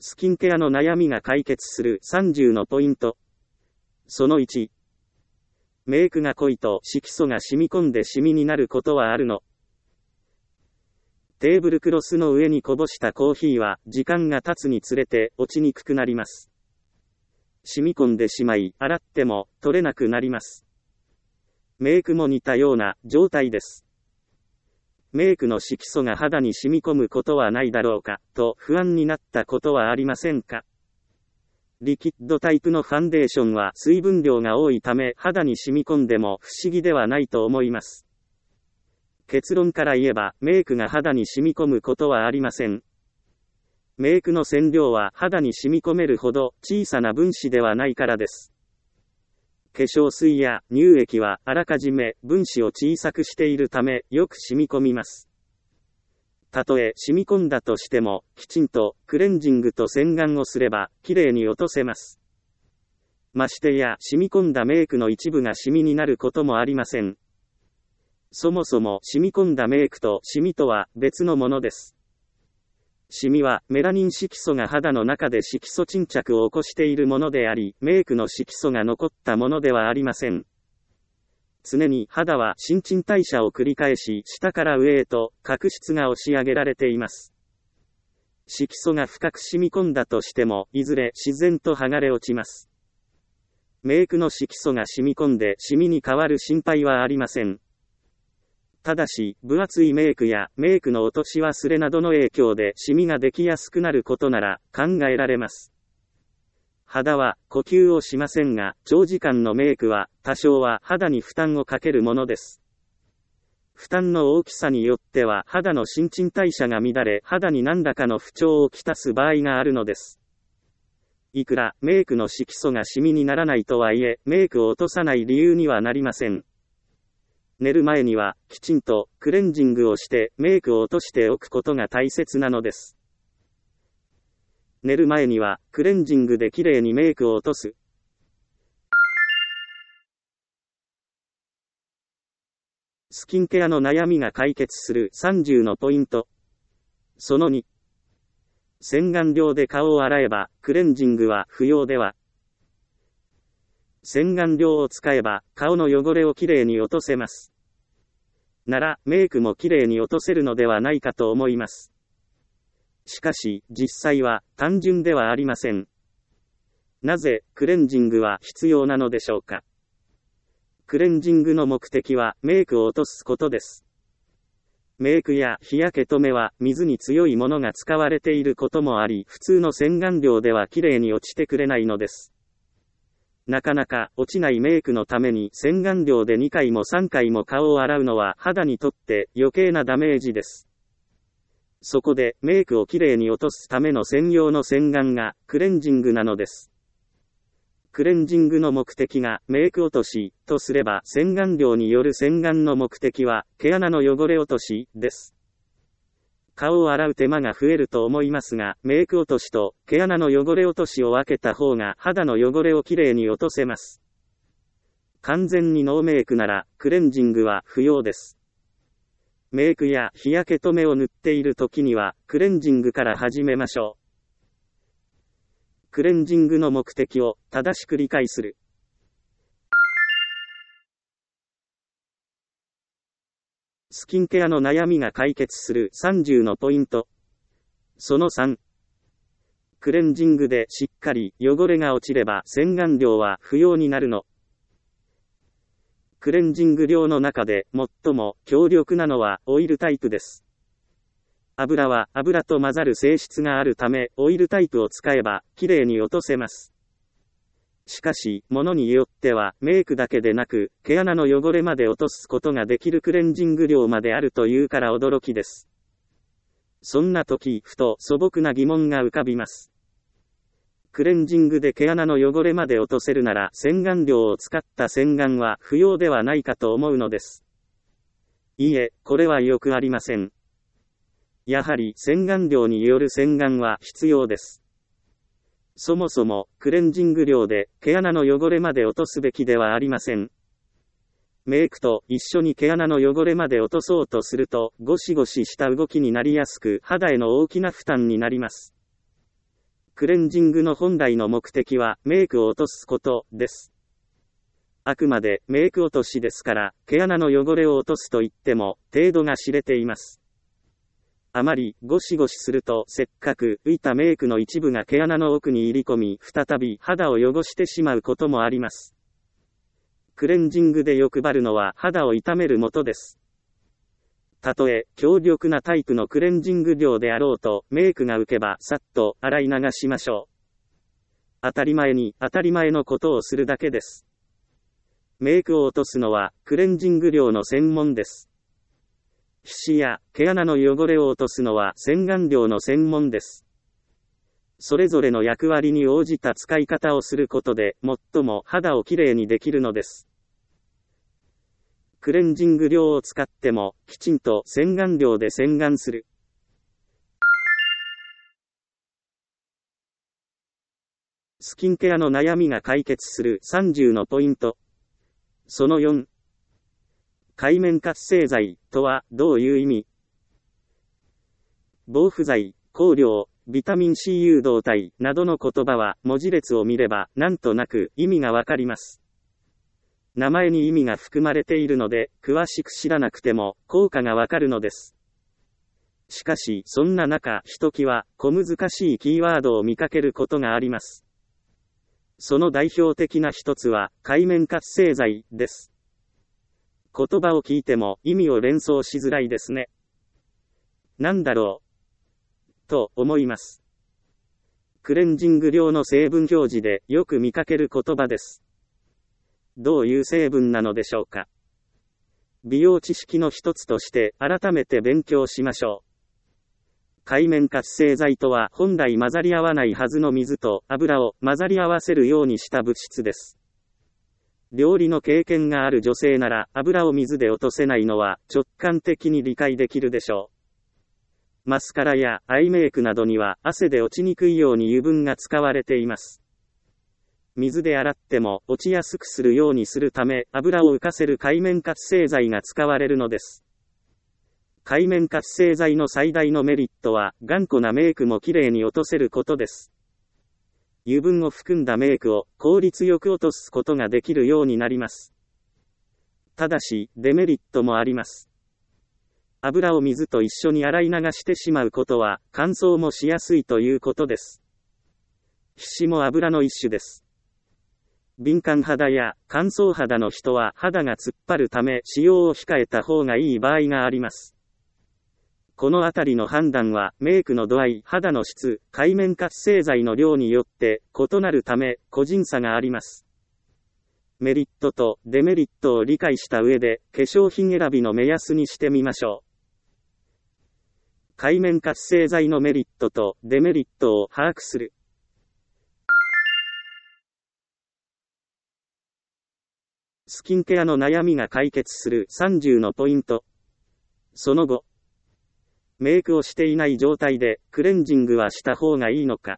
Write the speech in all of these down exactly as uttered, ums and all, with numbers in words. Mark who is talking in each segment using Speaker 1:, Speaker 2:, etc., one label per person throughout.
Speaker 1: スキンケアの悩みが解決するさんじゅうのポイント。そのいち。メイクが濃いと色素が染み込んでシミになることはあるの？テーブルクロスの上にこぼしたコーヒーは時間が経つにつれて落ちにくくなります。染み込んでしまい、洗っても取れなくなります。メイクも似たような状態です。メイクの色素が肌に染み込むことはないだろうか、と不安になったことはありませんか？リキッドタイプのファンデーションは水分量が多いため肌に染み込んでも不思議ではないと思います。結論から言えば、メイクが肌に染み込むことはありません。メイクの染料は肌に染み込めるほど小さな分子ではないからです。化粧水や乳液はあらかじめ分子を小さくしているためよく染み込みます。たとえ染み込んだとしても、きちんとクレンジングと洗顔をすればきれいに落とせます。ましてや染み込んだメイクの一部がシミになることもありません。そもそも染み込んだメイクとシミとは別のものです。シミはメラニン色素が肌の中で色素沈着を起こしているものであり、メイクの色素が残ったものではありません。常に肌は新陳代謝を繰り返し、下から上へと角質が押し上げられています。色素が深く染み込んだとしても、いずれ自然と剥がれ落ちます。メイクの色素が染み込んでシミに変わる心配はありません。ただし、分厚いメイクやメイクの落とし忘れなどの影響でシミができやすくなることなら考えられます。肌は呼吸をしませんが、長時間のメイクは多少は肌に負担をかけるものです。負担の大きさによっては肌の新陳代謝が乱れ、肌に何らかの不調をきたす場合があるのです。いくらメイクの色素がシミにならないとはいえ、メイクを落とさない理由にはなりません。寝る前にはきちんとクレンジングをしてメイクを落としておくことが大切なのです。寝る前にはクレンジングできれいにメイクを落とす。スキンケアの悩みが解決するさんじゅうのポイント。そのに。洗顔料で顔を洗えばクレンジングは不要では。洗顔料を使えば顔の汚れをきれいに落とせます。ならメイクもきれいに落とせるのではないかと思います。しかし実際は単純ではありません。なぜクレンジングは必要なのでしょうか。クレンジングの目的はメイクを落とすことです。メイクや日焼け止めは水に強いものが使われていることもあり、普通の洗顔料ではきれいに落ちてくれないのです。なかなか落ちないメイクのために洗顔料でにかいもさんかいも顔を洗うのは肌にとって余計なダメージです。そこでメイクをきれいに落とすための専用の洗顔がクレンジングなのです。クレンジングの目的がメイク落としとすれば、洗顔料による洗顔の目的は毛穴の汚れ落としです。顔を洗う手間が増えると思いますが、メイク落としと毛穴の汚れ落としを分けた方が肌の汚れをきれいに落とせます。完全にノーメイクならクレンジングは不要です。メイクや日焼け止めを塗っている時にはクレンジングから始めましょう。クレンジングの目的を正しく理解する。スキンケアの悩みが解決するさんじゅうのポイント。そのさん。クレンジングでしっかり汚れが落ちれば洗顔料は不要になるの。クレンジング料の中で最も強力なのはオイルタイプです。油は油と混ざる性質があるため、オイルタイプを使えばきれいに落とせます。しかし、ものによってはメイクだけでなく、毛穴の汚れまで落とすことができるクレンジング量まであるというから驚きです。そんな時、ふと素朴な疑問が浮かびます。クレンジングで毛穴の汚れまで落とせるなら、洗顔料を使った洗顔は不要ではないかと思うのです。いいえ、これはよくありません。やはり洗顔料による洗顔は必要です。そもそもクレンジング料で毛穴の汚れまで落とすべきではありません。メイクと一緒に毛穴の汚れまで落とそうとするとゴシゴシした動きになりやすく、肌への大きな負担になります。 クレンジングの本来の目的はメイクを落とすことです。あくまでメイク落としですから、毛穴の汚れを落とすと言っても程度が知れています。あまりゴシゴシするとせっかく浮いたメイクの一部が毛穴の奥に入り込み、再び肌を汚してしまうこともあります。クレンジングで欲張るのは肌を傷めるもとです。たとえ強力なタイプのクレンジング量であろうと、メイクが浮けばさっと洗い流しましょう。当たり前に当たり前のことをするだけです。メイクを落とすのはクレンジング量の専門です。皮脂や毛穴の汚れを落とすのは洗顔料の専門です。それぞれの役割に応じた使い方をすることで、最も肌をきれいにできるのです。クレンジング量を使っても、きちんと洗顔料で洗顔する。スキンケアの悩みが解決するさんじゅうのポイント。そのよん。界面活性剤とはどういう意味？防腐剤、香料、ビタミン C 誘導体などの言葉は文字列を見ればなんとなく意味がわかります。名前に意味が含まれているので、詳しく知らなくても効果がわかるのです。しかし、そんな中、ひときわ小難しいキーワードを見かけることがあります。その代表的な一つは、界面活性剤です。言葉を聞いても意味を連想しづらいですね。なんだろうと思います。クレンジング量の成分表示でよく見かける言葉です。どういう成分なのでしょうか。美容知識の一つとして改めて勉強しましょう。界面活性剤とは本来混ざり合わないはずの水と油を混ざり合わせるようにした物質です。料理の経験がある女性なら油を水で落とせないのは直感的に理解できるでしょう。マスカラやアイメイクなどには汗で落ちにくいように油分が使われています。水で洗っても落ちやすくするようにするため油を浮かせる界面活性剤が使われるのです。界面活性剤の最大のメリットは頑固なメイクもきれいに落とせることです。油分を含んだメイクを効率よく落とすことができるようになります。ただし、デメリットもあります。油を水と一緒に洗い流してしまうことは、乾燥もしやすいということです。皮脂も油の一種です。敏感肌や乾燥肌の人は肌が突っ張るため使用を控えた方がいい場合があります。このあたりの判断はメイクの度合い、肌の質、界面活性剤の量によって異なるため個人差があります。メリットとデメリットを理解した上で化粧品選びの目安にしてみましょう。界面活性剤のメリットとデメリットを把握する。スキンケアの悩みが解決するさんじゅうのポイント。その後。メイクをしていない状態でクレンジングはした方がいいのか。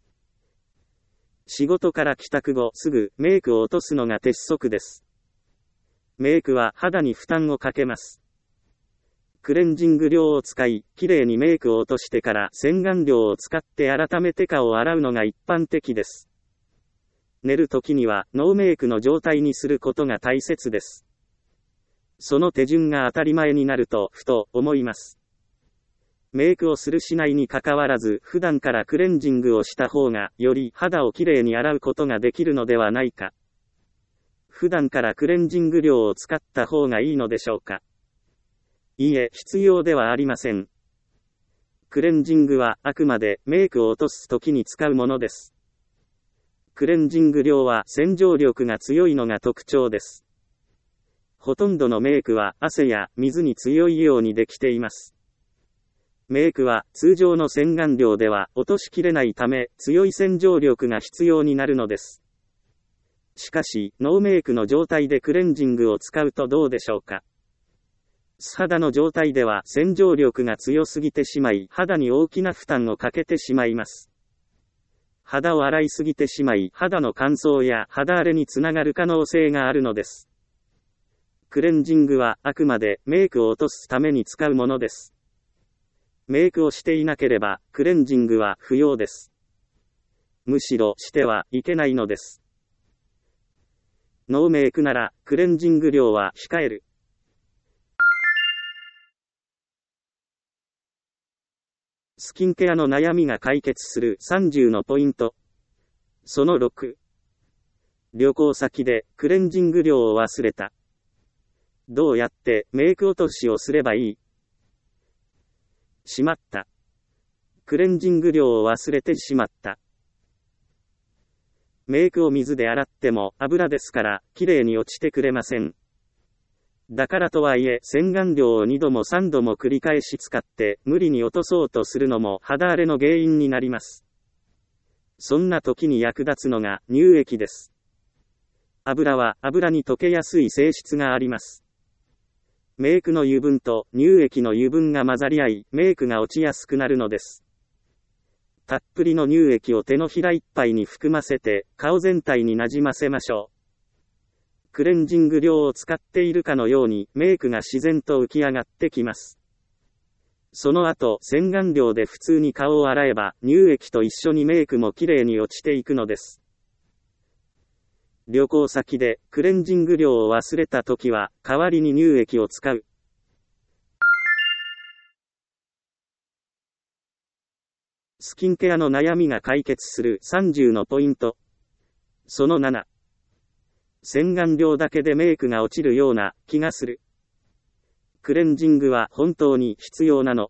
Speaker 1: 仕事から帰宅後すぐメイクを落とすのが鉄則です。メイクは肌に負担をかけます。クレンジング量を使い、きれいにメイクを落としてから洗顔料を使って改めて顔を洗うのが一般的です。寝るときにはノーメイクの状態にすることが大切です。その手順が当たり前になるとふと思います。メイクをするしないにかかわらず普段からクレンジングをした方がより肌をきれいに洗うことができるのではないか。普段からクレンジング量を使った方がいいのでしょうか。いいえ、必要ではありません。クレンジングはあくまでメイクを落とすときに使うものです。クレンジング量は洗浄力が強いのが特徴です。ほとんどのメイクは汗や水に強いようにできています。メイクは通常の洗顔料では落としきれないため強い洗浄力が必要になるのです。しかし、ノーメイクの状態でクレンジングを使うとどうでしょうか。素肌の状態では洗浄力が強すぎてしまい肌に大きな負担をかけてしまいます。肌を洗いすぎてしまい肌の乾燥や肌荒れにつながる可能性があるのです。クレンジングはあくまでメイクを落とすために使うものです。メイクをしていなければクレンジングは不要です。 むしろしてはいけないのです。ノーメイクなら、クレンジング量は控える。スキンケアの悩みが解決するさんじゅうのポイント。そのろく。旅行先でクレンジング量を忘れた。どうやってメイク落としをすればいい？しまった。クレンジング量を忘れてしまった。メイクを水で洗っても油ですからきれいに落ちてくれません。だからとはいえ洗顔料をにどもさんども繰り返し使って無理に落とそうとするのも肌荒れの原因になります。そんな時に役立つのが乳液です。油は油に溶けやすい性質があります。メイクの油分と乳液の油分が混ざり合いメイクが落ちやすくなるのです。たっぷりの乳液を手のひらいっぱいに含ませて顔全体になじませましょう。クレンジング量を使っているかのようにメイクが自然と浮き上がってきます。その後洗顔料で普通に顔を洗えば乳液と一緒にメイクもきれいに落ちていくのです。旅行先でクレンジング量を忘れたときは代わりに乳液を使う。スキンケアの悩みが解決するさんじゅうのポイント。そのなな。洗顔料だけでメイクが落ちるような気がする。クレンジングは本当に必要なの？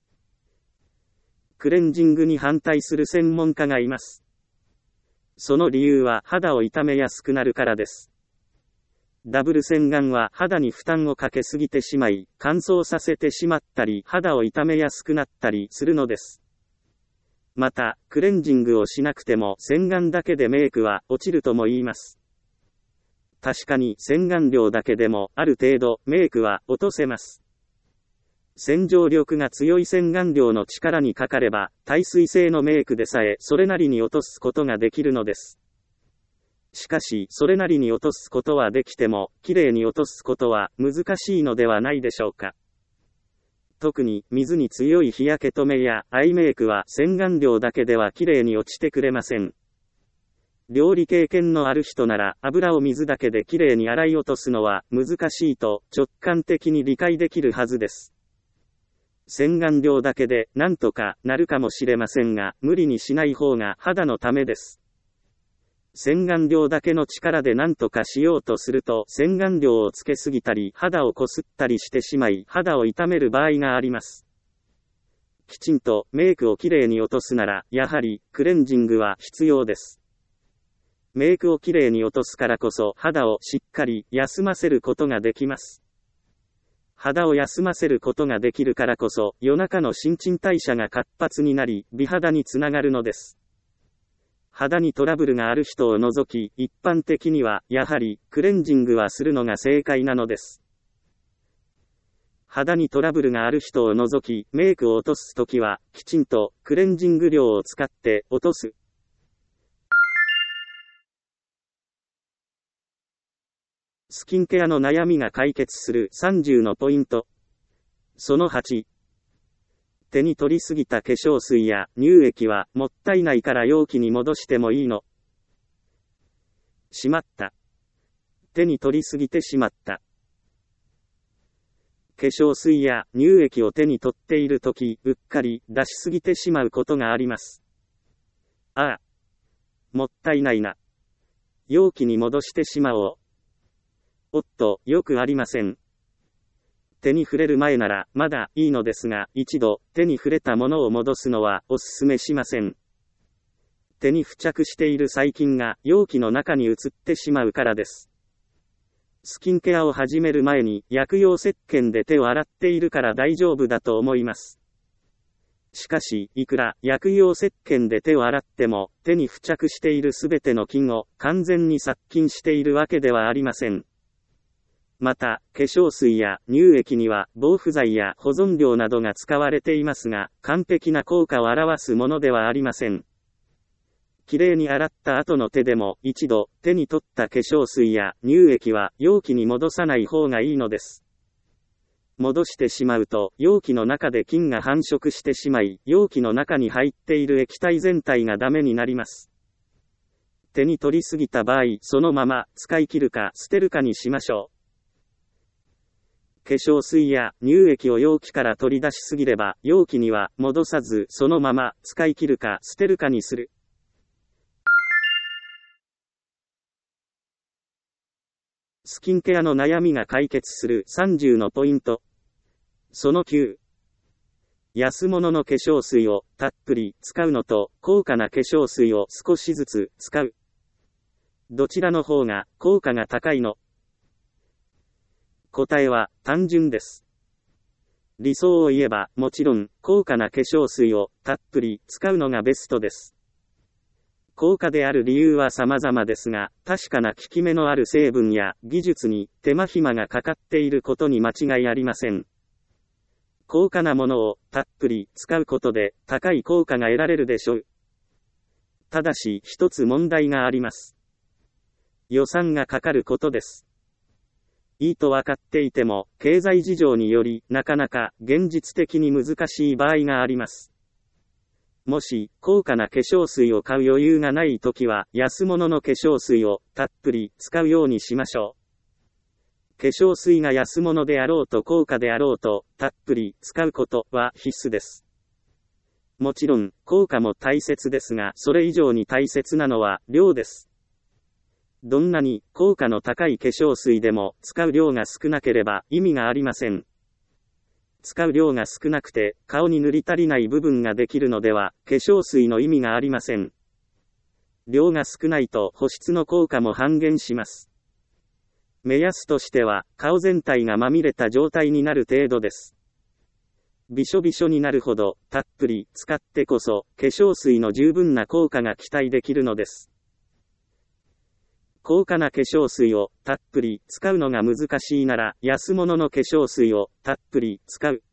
Speaker 1: クレンジングに反対する専門家がいます。その理由は肌を傷めやすくなるからです。ダブル洗顔は肌に負担をかけすぎてしまい、乾燥させてしまったり、肌を傷めやすくなったりするのです。また、クレンジングをしなくても洗顔だけでメイクは落ちるとも言います。確かに洗顔料だけでもある程度メイクは落とせます。洗浄力が強い洗顔料の力にかかれば、耐水性のメイクでさえそれなりに落とすことができるのです。しかし、それなりに落とすことはできても、きれいに落とすことは難しいのではないでしょうか。特に水に強い日焼け止めやアイメイクは洗顔料だけではきれいに落ちてくれません。料理経験のある人なら油を水だけできれいに洗い落とすのは難しいと直感的に理解できるはずです。洗顔料だけでなんとかなるかもしれませんが、無理にしない方が肌のためです。洗顔料だけの力で何とかしようとすると洗顔料をつけすぎたり肌をこすったりしてしまい肌を傷める場合があります。きちんとメイクをきれいに落とすならやはりクレンジングは必要です。メイクをきれいに落とすからこそ肌をしっかり休ませることができます。肌を休ませることができるからこそ夜中の新陳代謝が活発になり美肌につながるのです。肌にトラブルがある人を除き一般的にはやはりクレンジングはするのが正解なのです。肌にトラブルがある人を除きメイクを落とすときはきちんとクレンジング量を使って落とす。スキンケアの悩みが解決するさんじゅうのポイント。そのはち。手に取りすぎた化粧水や乳液はもったいないから容器に戻してもいいの？しまった。手に取りすぎてしまった。化粧水や乳液を手に取っているとき、うっかり出しすぎてしまうことがあります。ああ。もったいないな。容器に戻してしまおう。おっと、よくありません。手に触れる前ならまだいいのですが、一度手に触れたものを戻すのはおすすめしません。手に付着している細菌が容器の中に移ってしまうからです。スキンケアを始める前に薬用石鹸で手を洗っているから大丈夫だと思います。しかし、いくら薬用石鹸で手を洗っても手に付着しているすべての菌を完全に殺菌しているわけではありません。また、化粧水や乳液には防腐剤や保存料などが使われていますが、完璧な効果を表すものではありません。きれいに洗った後の手でも一度手に取った化粧水や乳液は容器に戻さない方がいいのです。戻してしまうと容器の中で菌が繁殖してしまい、容器の中に入っている液体全体がダメになります。 手に取りすぎた場合、そのまま使い切るか捨てるかにしましょう。化粧水や乳液を容器から取り出しすぎれば、容器には戻さずそのまま使い切るか捨てるかにする。スキンケアの悩みが解決するさんじゅうのポイント。そのきゅう。安物の化粧水をたっぷり使うのと高価な化粧水を少しずつ使う。どちらの方が効果が高いの？答えは単純です。理想を言えばもちろん高価な化粧水をたっぷり使うのがベストです。高価である理由は様々ですが、確かな効き目のある成分や技術に手間暇がかかっていることに間違いありません。高価なものをたっぷり使うことで高い効果が得られるでしょう。ただし一つ問題があります。予算がかかることです。いいと分かっていても、経済事情によりなかなか現実的に難しい場合があります。もし、高価な化粧水を買う余裕がないときは、安物の化粧水をたっぷり使うようにしましょう。化粧水が安物であろうと高価であろうと、たっぷり使うことは必須です。もちろん、効果も大切ですが、それ以上に大切なのは量です。どんなに効果の高い化粧水でも、使う量が少なければ意味がありません。使う量が少なくて、顔に塗り足りない部分ができるのでは、化粧水の意味がありません。量が少ないと保湿の効果も半減します。目安としては、顔全体がまみれた状態になる程度です。びしょびしょになるほど、たっぷり使ってこそ、化粧水の十分な効果が期待できるのです。高価な化粧水をたっぷり使うのが難しいなら、安物の化粧水をたっぷり使う。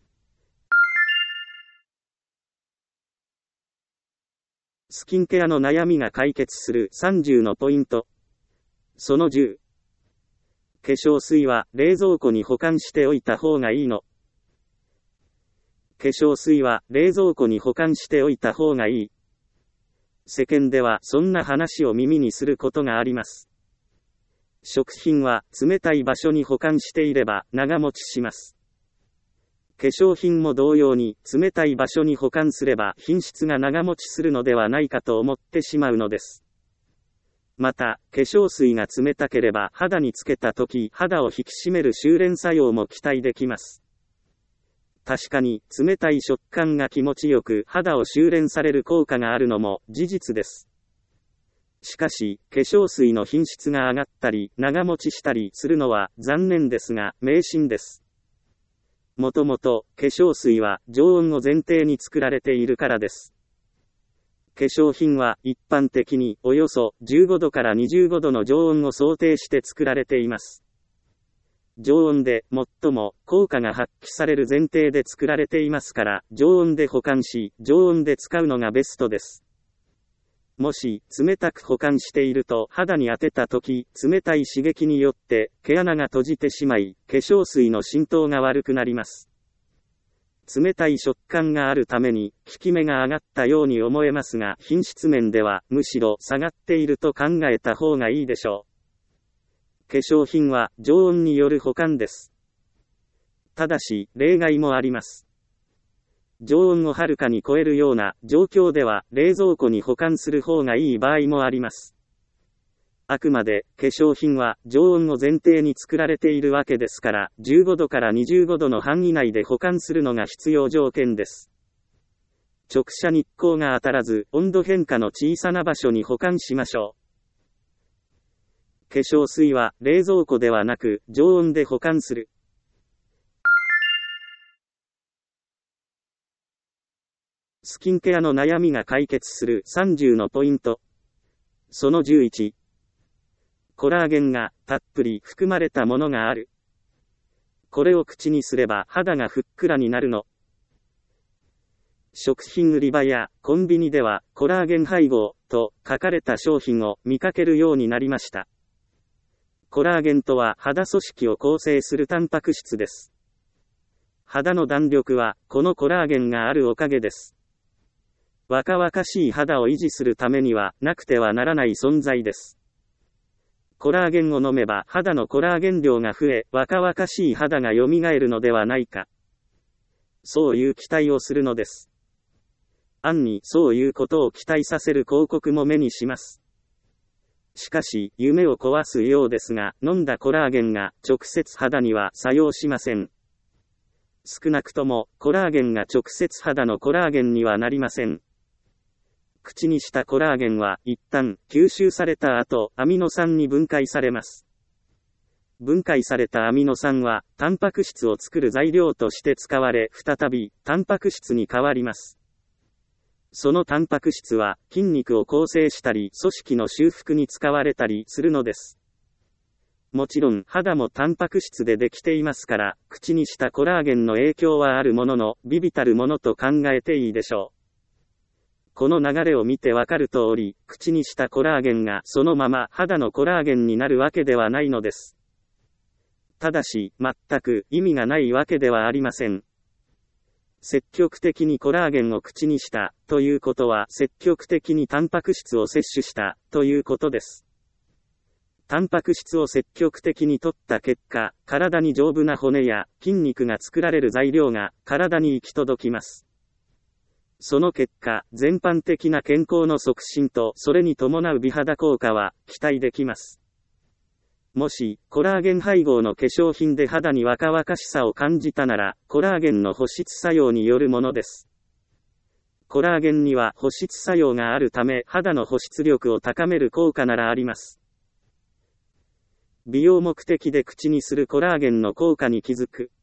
Speaker 1: スキンケアの悩みが解決するさんじゅうのポイント。そのじゅう。化粧水は冷蔵庫に保管しておいた方がいいの？化粧水は冷蔵庫に保管しておいた方がいい。世間ではそんな話を耳にすることがあります。食品は冷たい場所に保管していれば長持ちします。化粧品も同様に冷たい場所に保管すれば品質が長持ちするのではないかと思ってしまうのです。また、化粧水が冷たければ肌につけたとき肌を引き締める修練作用も期待できます。確かに冷たい食感が気持ちよく肌を修練される効果があるのも事実です。しかし、化粧水の品質が上がったり長持ちしたりするのは残念ですが迷信です。もともと化粧水は常温を前提に作られているからです。化粧品は一般的におよそじゅうごどからにじゅうごどの常温を想定して作られています。常温で最も効果が発揮される前提で作られていますから、常温で保管し、常温で使うのがベストです。もし、冷たく保管していると肌に当てたとき、冷たい刺激によって毛穴が閉じてしまい、化粧水の浸透が悪くなります。冷たい食感があるために、効き目が上がったように思えますが、品質面ではむしろ下がっていると考えた方がいいでしょう。化粧品は常温による保管です。ただし、例外もあります。常温をはるかに超えるような状況では、冷蔵庫に保管する方がいい場合もあります。あくまで、化粧品は常温を前提に作られているわけですから、じゅうごどからにじゅうごどの範囲内で保管するのが必要条件です。直射日光が当たらず、温度変化の小さな場所に保管しましょう。化粧水は冷蔵庫ではなく常温で保管する。スキンケアの悩みが解決するさんじゅうのポイント。そのじゅういち。コラーゲンがたっぷり含まれたものがある。これを口にすれば肌がふっくらになるの？食品売り場やコンビニではコラーゲン配合と書かれた商品を見かけるようになりました。コラーゲンとは肌組織を構成するタンパク質です。肌の弾力はこのコラーゲンがあるおかげです。 若々しい肌を維持するためにはなくてはならない存在です。コラーゲンを飲めば肌のコラーゲン量が増え、若々しい肌が蘇るのではないか。そういう期待をするのです。暗にそういうことを期待させる広告も目にします。しかし、夢を壊すようですが、飲んだコラーゲンが直接肌には作用しません。少なくとも、コラーゲンが直接肌のコラーゲンにはなりません。口にしたコラーゲンは、一旦、吸収された後、アミノ酸に分解されます。分解されたアミノ酸は、タンパク質を作る材料として使われ、再び、タンパク質に変わります。そのタンパク質は、筋肉を構成したり、組織の修復に使われたりするのです。もちろん、肌もタンパク質でできていますから、口にしたコラーゲンの影響はあるものの、微々たるものと考えていいでしょう。この流れを見てわかる通り、口にしたコラーゲンがそのまま肌のコラーゲンになるわけではないのです。ただし、全く意味がないわけではありません。積極的にコラーゲンを口にしたということは積極的にタンパク質を摂取したということです。タンパク質を積極的に摂った結果、体に丈夫な骨や筋肉が作られる材料が体に行き届きます。その結果、全般的な健康の促進とそれに伴う美肌効果は期待できます。もし、コラーゲン配合の化粧品で肌に若々しさを感じたなら、コラーゲンの保湿作用によるものです。コラーゲンには保湿作用があるため、肌の保湿力を高める効果ならあります。美容目的で口にするコラーゲンの効果に気づく。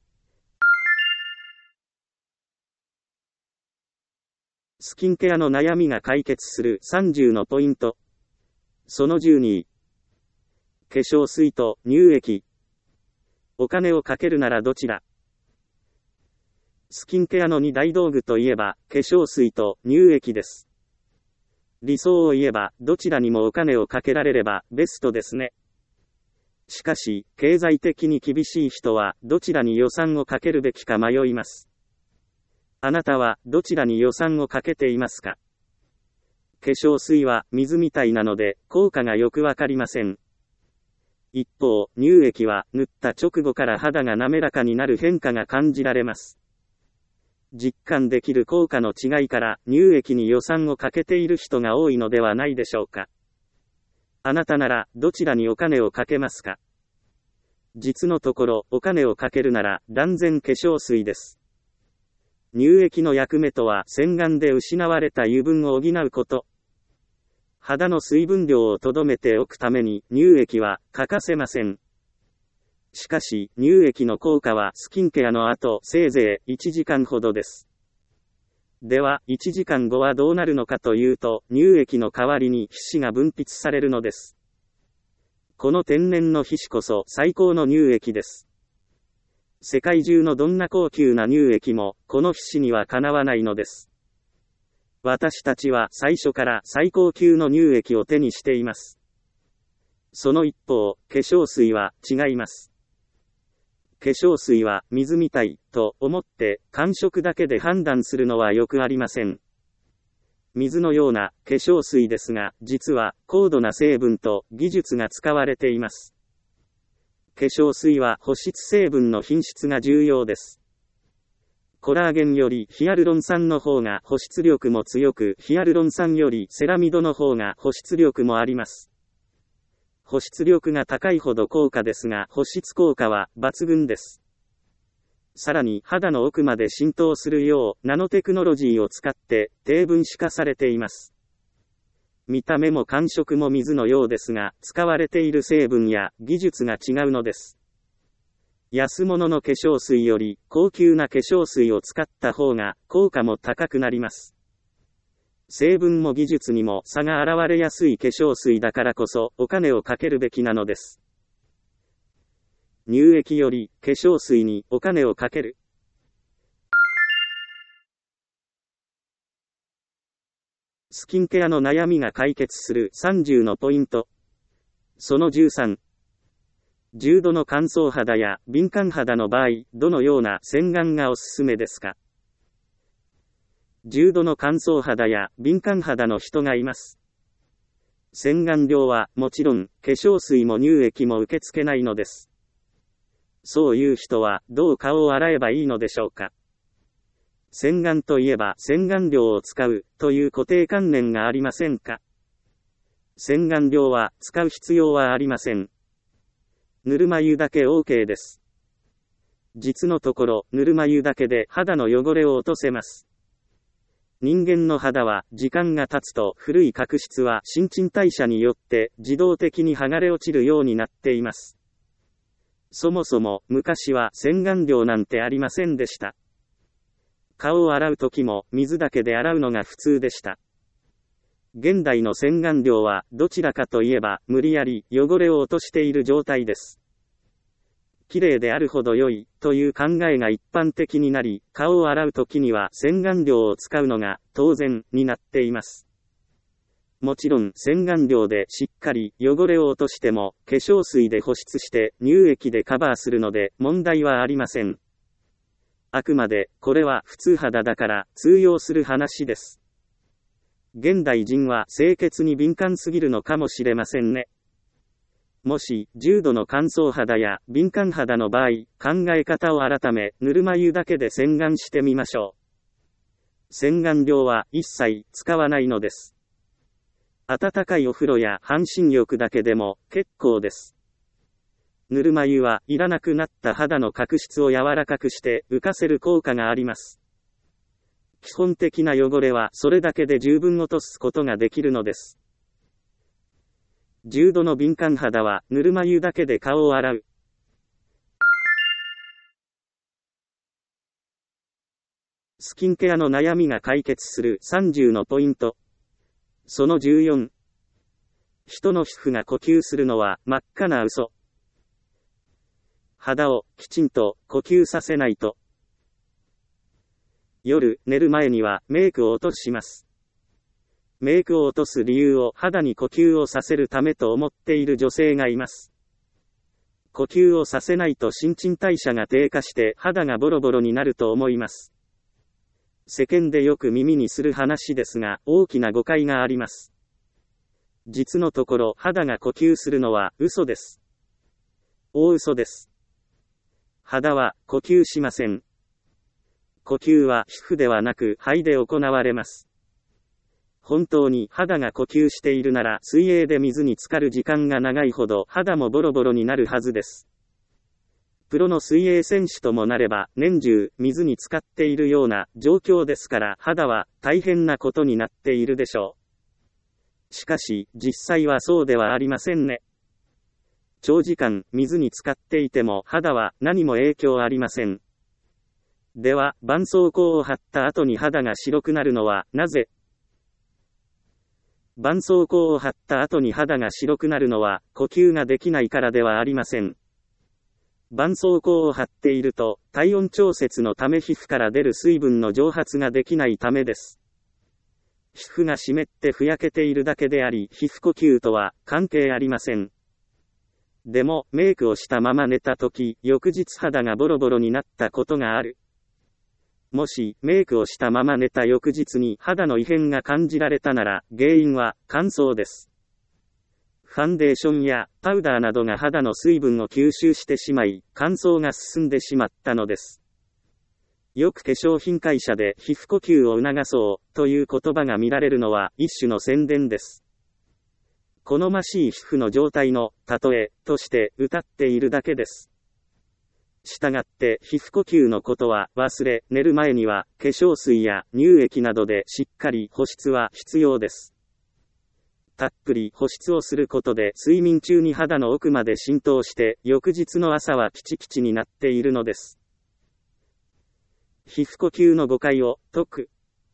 Speaker 1: スキンケアの悩みが解決するさんじゅうのポイント。そのじゅうに。化粧水と乳液。お金をかけるならどちら？スキンケアのに大道具といえば、化粧水と乳液です。理想を言えば、どちらにもお金をかけられればベストですね。しかし、経済的に厳しい人は、どちらに予算をかけるべきか迷います。あなたは、どちらに予算をかけていますか？化粧水は、水みたいなので、効果がよくわかりません。一方、乳液は、塗った直後から肌が滑らかになる変化が感じられます。実感できる効果の違いから、乳液に予算をかけている人が多いのではないでしょうか。あなたなら、どちらにお金をかけますか？実のところ、お金をかけるなら、断然化粧水です。乳液の役目とは洗顔で失われた油分を補うこと。肌の水分量を留めておくために乳液は欠かせません。しかし、乳液の効果はスキンケアの後せいぜいいちじかんほどです。では、いちじかんごはどうなるのかというと、乳液の代わりに皮脂が分泌されるのです。この天然の皮脂こそ最高の乳液です。世界中のどんな高級な乳液も、この皮脂にはかなわないのです。私たちは最初から最高級の乳液を手にしています。その一方、化粧水は違います。化粧水は水みたいと思って感触だけで判断するのはよくありません。水のような化粧水ですが、実は高度な成分と技術が使われています。化粧水は保湿成分の品質が重要です。コラーゲンよりヒアルロン酸の方が保湿力も強く、ヒアルロン酸よりセラミドの方が保湿力もあります。保湿力が高いほど高価ですが、保湿効果は抜群です。さらに肌の奥まで浸透するようナノテクノロジーを使って低分子化されています。見た目も感触も水のようですが、使われている成分や技術が違うのです。安物の化粧水より高級な化粧水を使った方が効果も高くなります。成分も技術にも差が現れやすい化粧水だからこそお金をかけるべきなのです。乳液より化粧水にお金をかける。スキンケアの悩みが解決するさんじゅうのポイント。そのじゅうさん。重度の乾燥肌や敏感肌の場合、どのような洗顔がおすすめですか？ 重度の乾燥肌や敏感肌の人がいます。洗顔料はもちろん、化粧水も乳液も受け付けないのです。そういう人はどう顔を洗えばいいのでしょうか。洗顔といえば洗顔料を使うという固定観念がありませんか。洗顔料は使う必要はありません。ぬるま湯だけ OK です。実のところ、ぬるま湯だけで肌の汚れを落とせます。人間の肌は時間が経つと古い角質は新陳代謝によって自動的に剥がれ落ちるようになっています。そもそも昔は洗顔料なんてありませんでした。顔を洗うときも水だけで洗うのが普通でした。現代の洗顔料はどちらかといえば無理やり汚れを落としている状態です。綺麗であるほど良いという考えが一般的になり、顔を洗うときには洗顔料を使うのが当然になっています。もちろん洗顔料でしっかり汚れを落としても化粧水で保湿して乳液でカバーするので問題はありません。あくまでこれは普通肌だから通用する話です。現代人は清潔に敏感すぎるのかもしれませんね。もし重度の乾燥肌や敏感肌の場合、考え方を改めぬるま湯だけで洗顔してみましょう。洗顔料は一切使わないのです。温かいお風呂や半身浴だけでも結構です。ぬるま湯はいらなくなった肌の角質を柔らかくして浮かせる効果があります。基本的な汚れはそれだけで十分落とすことができるのです。重度の敏感肌はぬるま湯だけで顔を洗う。スキンケアの悩みが解決するさんじゅうのポイント。そのじゅうよん。人の皮膚が呼吸するのは真っ赤な嘘。肌をきちんと呼吸させないと。夜寝る前にはメイクを落とします。メイクを落とす理由を肌に呼吸をさせるためと思っている女性がいます。呼吸をさせないと新陳代謝が低下して肌がボロボロになると思います。世間でよく耳にする話ですが、大きな誤解があります。実のところ肌が呼吸するのは嘘です。大嘘です。肌は呼吸しません。呼吸は皮膚ではなく肺で行われます。本当に肌が呼吸しているなら水泳で水に浸かる時間が長いほど肌もボロボロになるはずです。プロの水泳選手ともなれば年中水に浸かっているような状況ですから肌は大変なことになっているでしょう。しかし実際はそうではありませんね。長時間水に浸かっていても肌は何も影響ありません。では絆創膏を貼った後に肌が白くなるのはなぜ？絆創膏を貼った後に肌が白くなるのは呼吸ができないからではありません。絆創膏を貼っていると体温調節のため皮膚から出る水分の蒸発ができないためです。皮膚が湿ってふやけているだけであり皮膚呼吸とは関係ありません。でもメイクをしたまま寝た時、翌日肌がボロボロになったことがある。もしメイクをしたまま寝た翌日に肌の異変が感じられたなら原因は乾燥です。ファンデーションやパウダーなどが肌の水分を吸収してしまい乾燥が進んでしまったのです。よく化粧品会社で皮膚呼吸を促そうという言葉が見られるのは一種の宣伝です。好ましい皮膚の状態の例えとして謳っているだけです。したがって皮膚呼吸のことは忘れ、寝る前には化粧水や乳液などでしっかり保湿は必要です。たっぷり保湿をすることで睡眠中に肌の奥まで浸透して翌日の朝はピチピチになっているのです。皮膚呼吸の誤解を解く。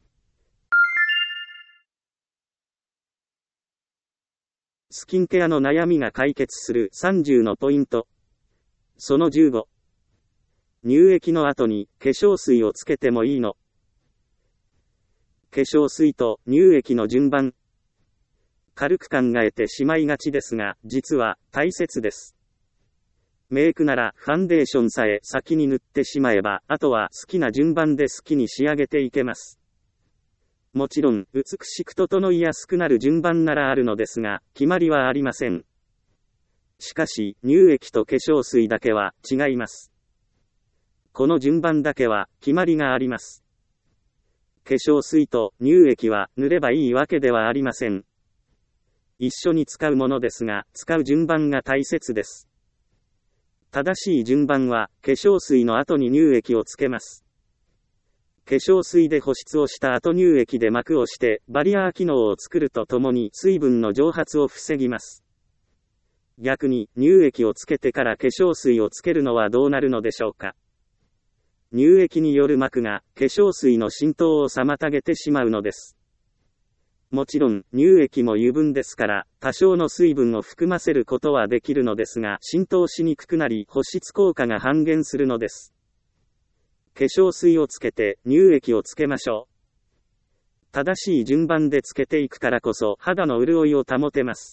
Speaker 1: スキンケアの悩みが解決するさんじゅうのポイント。そのじゅうご。乳液の後に化粧水をつけてもいいの？化粧水と乳液の順番。軽く考えてしまいがちですが、実は大切です。メイクならファンデーションさえ先に塗ってしまえば、あとは好きな順番で好きに仕上げていけます。 もちろん、美しく整いやすくなる順番ならあるのですが、決まりはありません。しかし、乳液と化粧水だけは違います。この順番だけは決まりがあります。化粧水と乳液は塗ればいいわけではありません。一緒に使うものですが、使う順番が大切です。正しい順番は、化粧水の後に乳液をつけます。化粧水で保湿をした後乳液で膜をして、バリアー機能を作るとともに水分の蒸発を防ぎます。逆に、乳液をつけてから化粧水をつけるのはどうなるのでしょうか。乳液による膜が、化粧水の浸透を妨げてしまうのです。もちろん、乳液も油分ですから、多少の水分を含ませることはできるのですが、浸透しにくくなり、保湿効果が半減するのです。化粧水をつけて、乳液をつけましょう。正しい順番でつけていくからこそ、肌の潤いを保てます。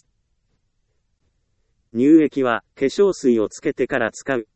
Speaker 1: 乳液は、化粧水をつけてから使う。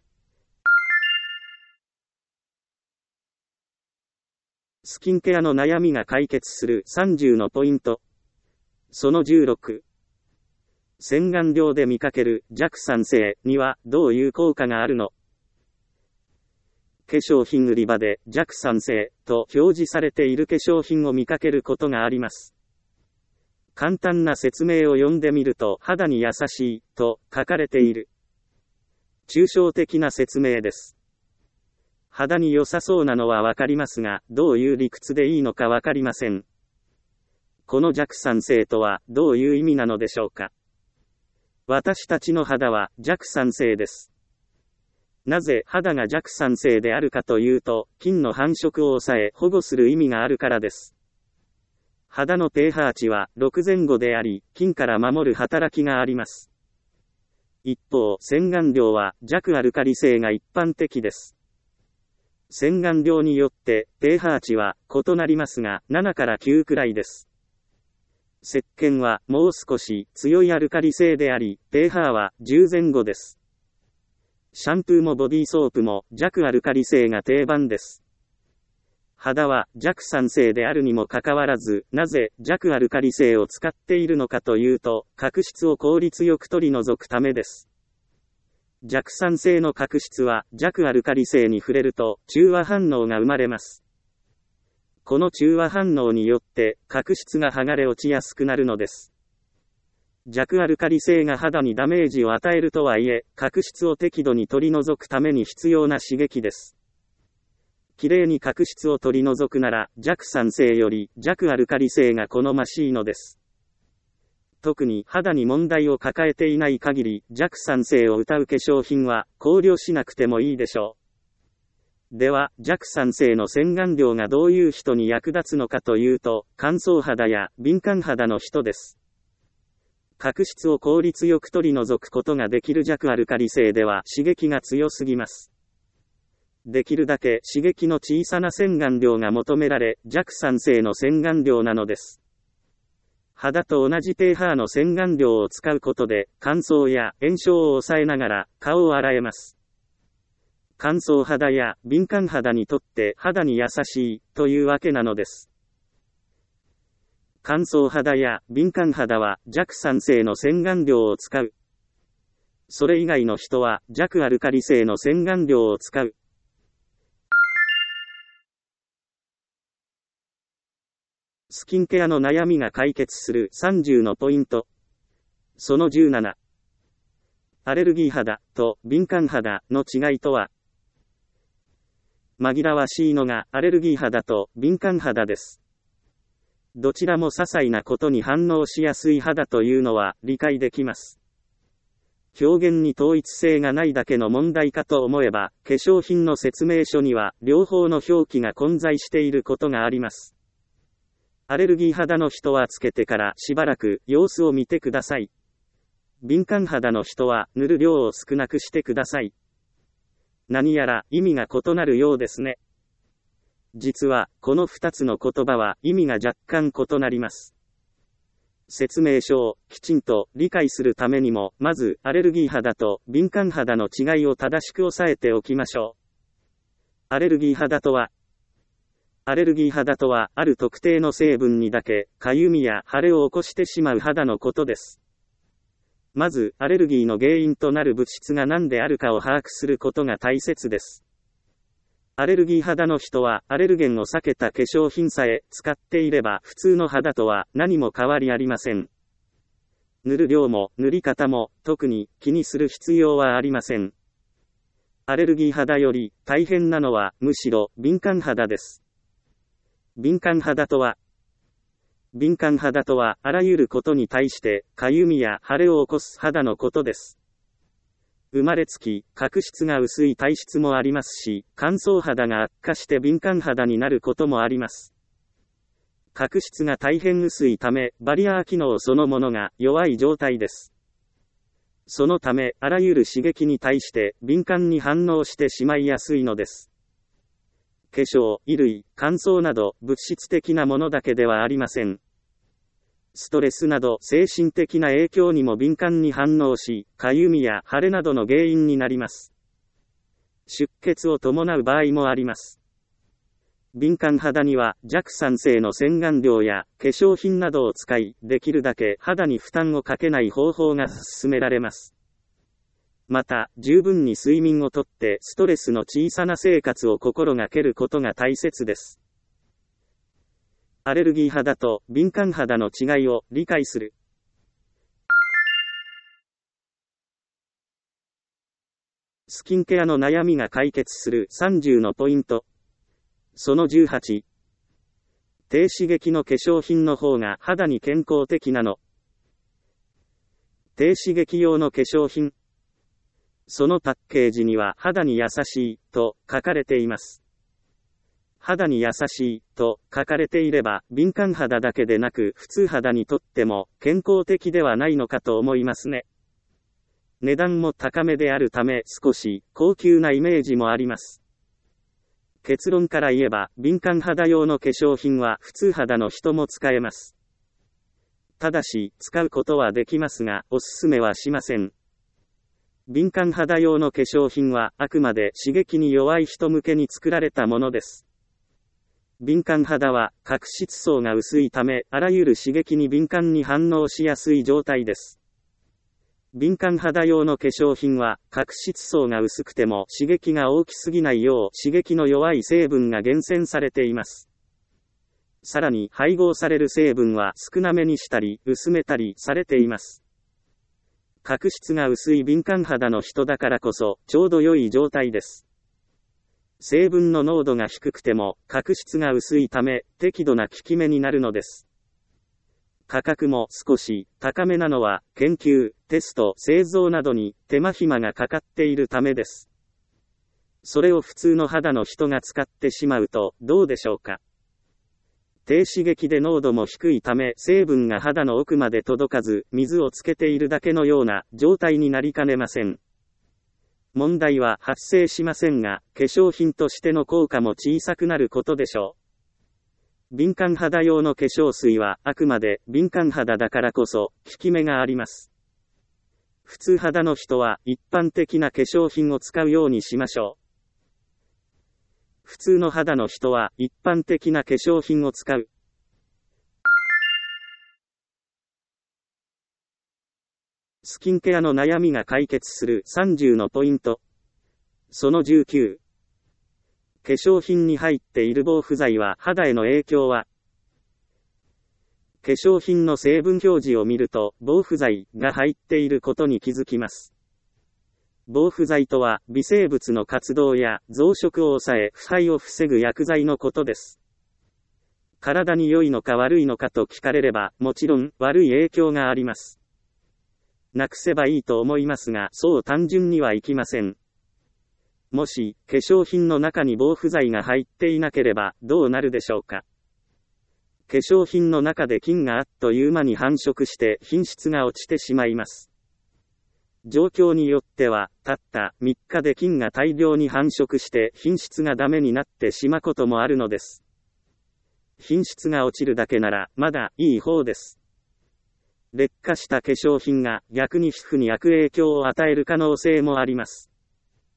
Speaker 1: スキンケアの悩みが解決するさんじゅうのポイント。そのじゅうろく。洗顔料で見かける弱酸性にはどういう効果があるの？化粧品売り場で弱酸性と表示されている化粧品を見かけることがあります。簡単な説明を読んでみると肌に優しいと書かれている。抽象的な説明です。肌に良さそうなのはわかりますが、どういう理屈でいいのかわかりません。この弱酸性とはどういう意味なのでしょうか。私たちの肌は弱酸性です。なぜ肌が弱酸性であるかというと、菌の繁殖を抑え保護する意味があるからです。肌の pH 値はろく前後であり、菌から守る働きがあります。一方、洗顔料は弱アルカリ性が一般的です。洗顔料によって pH 値は異なりますが、ななからきゅうくらいです。石鹸はもう少し強いアルカリ性であり、pH はじゅう前後です。シャンプーもボディーソープも弱アルカリ性が定番です。肌は弱酸性であるにもかかわらず、なぜ弱アルカリ性を使っているのかというと、角質を効率よく取り除くためです。弱酸性の角質は弱アルカリ性に触れると中和反応が生まれます。この中和反応によって角質が剥がれ落ちやすくなるのです。弱アルカリ性が肌にダメージを与えるとはいえ、角質を適度に取り除くために必要な刺激です。きれいに角質を取り除くなら弱酸性より弱アルカリ性が好ましいのです。特に肌に問題を抱えていない限り弱酸性を謳う化粧品は考慮しなくてもいいでしょう。では、弱酸性の洗顔料がどういう人に役立つのかというと、乾燥肌や敏感肌の人です。角質を効率よく取り除くことができる弱アルカリ性では刺激が強すぎます。できるだけ刺激の小さな洗顔料が求められ、弱酸性の洗顔料なのです。肌と同じ pH の洗顔料を使うことで、乾燥や炎症を抑えながら顔を洗えます。乾燥肌や敏感肌にとって肌に優しいというわけなのです。乾燥肌や敏感肌は弱酸性の洗顔料を使う。それ以外の人は弱アルカリ性の洗顔料を使う。スキンケアの悩みが解決するさんじゅうのポイント。そのじゅうなな。アレルギー肌と敏感肌の違いとは。紛らわしいのがアレルギー肌と敏感肌です。どちらも些細なことに反応しやすい肌というのは理解できます。表現に統一性がないだけの問題かと思えば、化粧品の説明書には両方の表記が混在していることがあります。アレルギー肌の人はつけてからしばらく様子を見てください。敏感肌の人は塗る量を少なくしてください。何やら意味が異なるようですね。実は、この二つの言葉は意味が若干異なります。説明書をきちんと理解するためにも、まずアレルギー肌と敏感肌の違いを正しく押さえておきましょう。アレルギー肌とは、 アレルギー肌とは、ある特定の成分にだけ、かゆみや腫れを起こしてしまう肌のことです。まず、アレルギーの原因となる物質が何であるかを把握することが大切です。アレルギー肌の人は、アレルゲンを避けた化粧品さえ使っていれば、普通の肌とは何も変わりありません。塗る量も、塗り方も、特に気にする必要はありません。アレルギー肌より、大変なのは、むしろ、敏感肌です。敏感肌とは、敏感肌とは、あらゆることに対して、かゆみや腫れを起こす肌のことです。生まれつき、角質が薄い体質もありますし、乾燥肌が悪化して敏感肌になることもあります。角質が大変薄いため、バリアー機能そのものが弱い状態です。そのため、あらゆる刺激に対して敏感に反応してしまいやすいのです。化粧、衣類、乾燥など物質的なものだけではありません。ストレスなど精神的な影響にも敏感に反応し、かゆみや腫れなどの原因になります。出血を伴う場合もあります。敏感肌には弱酸性の洗顔料や化粧品などを使い、できるだけ肌に負担をかけない方法が勧められます。また、十分に睡眠をとってストレスの小さな生活を心がけることが大切です。アレルギー肌と敏感肌の違いを理解する。スキンケアの悩みが解決するさんじゅうのポイント。そのじゅうはち。低刺激の化粧品の方が肌に健康的なの。低刺激用の化粧品。そのパッケージには肌に優しいと書かれています。肌に優しいと書かれていれば敏感肌だけでなく普通肌にとっても健康的ではないのかと思いますね。値段も高めであるため少し高級なイメージもあります。結論から言えば敏感肌用の化粧品は普通肌の人も使えます。ただし使うことはできますがおすすめはしません。敏感肌用の化粧品はあくまで刺激に弱い人向けに作られたものです。敏感肌は角質層が薄いためあらゆる刺激に敏感に反応しやすい状態です。敏感肌用の化粧品は角質層が薄くても刺激が大きすぎないよう刺激の弱い成分が厳選されています。さらに配合される成分は少なめにしたり薄めたりされています。角質が薄い敏感肌の人だからこそちょうど良い状態です。成分の濃度が低くても角質が薄いため適度な効き目になるのです。価格も少し高めなのは研究、テスト、製造などに手間暇がかかっているためです。それを普通の肌の人が使ってしまうとどうでしょうか。低刺激で濃度も低いため成分が肌の奥まで届かず水をつけているだけのような状態になりかねません。問題は発生しませんが化粧品としての効果も小さくなることでしょう。敏感肌用の化粧水はあくまで敏感肌だからこそ効き目があります。普通肌の人は一般的な化粧品を使うようにしましょう。普通の肌の人は一般的な化粧品を使う。スキンケアの悩みが解決するさんじゅうのポイント。そのじゅうきゅう。化粧品に入っている防腐剤は肌への影響は。化粧品の成分表示を見ると防腐剤が入っていることに気づきます。防腐剤とは微生物の活動や増殖を抑え腐敗を防ぐ薬剤のことです。体に良いのか悪いのかと聞かれればもちろん悪い影響があります。なくせばいいと思いますがそう単純にはいきません。もし化粧品の中に防腐剤が入っていなければどうなるでしょうか。化粧品の中で菌があっという間に繁殖して品質が落ちてしまいます。状況によっては、たったみっかで菌が大量に繁殖して品質がダメになってしまうこともあるのです。品質が落ちるだけならまだいい方です。劣化した化粧品が逆に皮膚に悪影響を与える可能性もあります。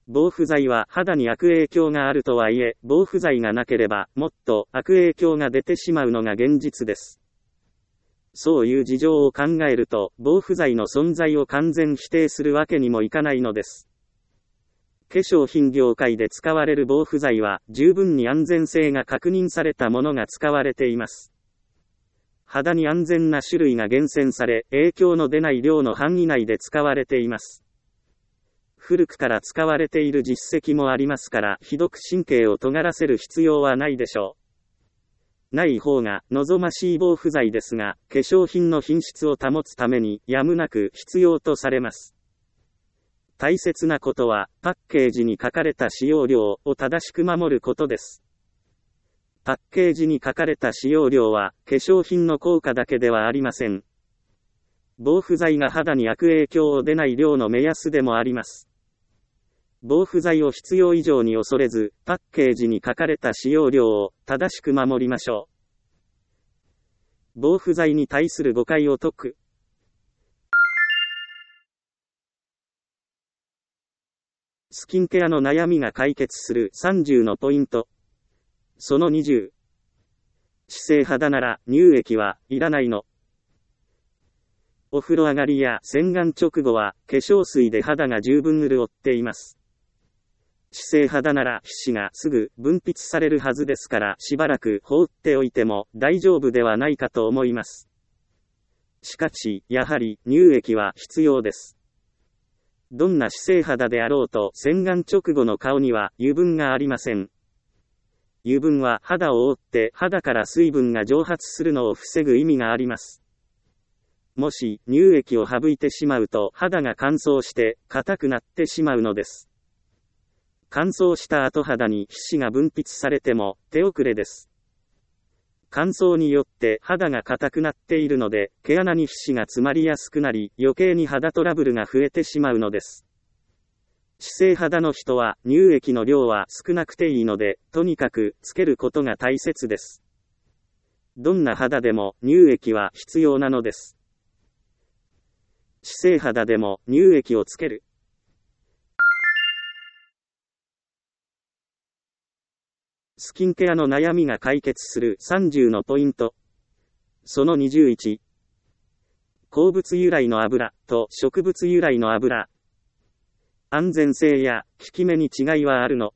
Speaker 1: 防腐剤は肌に悪影響があるとはいえ、防腐剤がなければ、もっと悪影響が出てしまうのが現実です。そういう事情を考えると、防腐剤の存在を完全否定するわけにもいかないのです。化粧品業界で使われる防腐剤は、十分に安全性が確認されたものが使われています。肌に安全な種類が厳選され、影響の出ない量の範囲内で使われています。古くから使われている実績もありますから、ひどく神経を尖らせる必要はないでしょう。ない方が望ましい防腐剤ですが、化粧品の品質を保つためにやむなく必要とされます。大切なことは、パッケージに書かれた使用量を正しく守ることです。パッケージに書かれた使用量は、化粧品の効果だけではありません。防腐剤が肌に悪影響を出ない量の目安でもあります。防腐剤を必要以上に恐れず、パッケージに書かれた使用量を正しく守りましょう。防腐剤に対する誤解を解く。スキンケアの悩みが解決するさんじゅうのポイント。そのにじゅう。脂性肌なら乳液はいらないの。お風呂上がりや洗顔直後は化粧水で肌が十分潤っています。脂性肌なら皮脂がすぐ分泌されるはずですからしばらく放っておいても大丈夫ではないかと思います。しかし、やはり乳液は必要です。どんな脂性肌であろうと洗顔直後の顔には油分がありません。油分は肌を覆って肌から水分が蒸発するのを防ぐ意味があります。もし乳液を省いてしまうと肌が乾燥して硬くなってしまうのです。乾燥した後肌に皮脂が分泌されても手遅れです。乾燥によって肌が硬くなっているので毛穴に皮脂が詰まりやすくなり余計に肌トラブルが増えてしまうのです。脂性肌の人は乳液の量は少なくていいのでとにかくつけることが大切です。どんな肌でも乳液は必要なのです。脂性肌でも乳液をつける。スキンケアの悩みが解決するさんじゅうのポイント。そのにじゅういち。鉱物由来の油と植物由来の油。安全性や効き目に違いはあるの。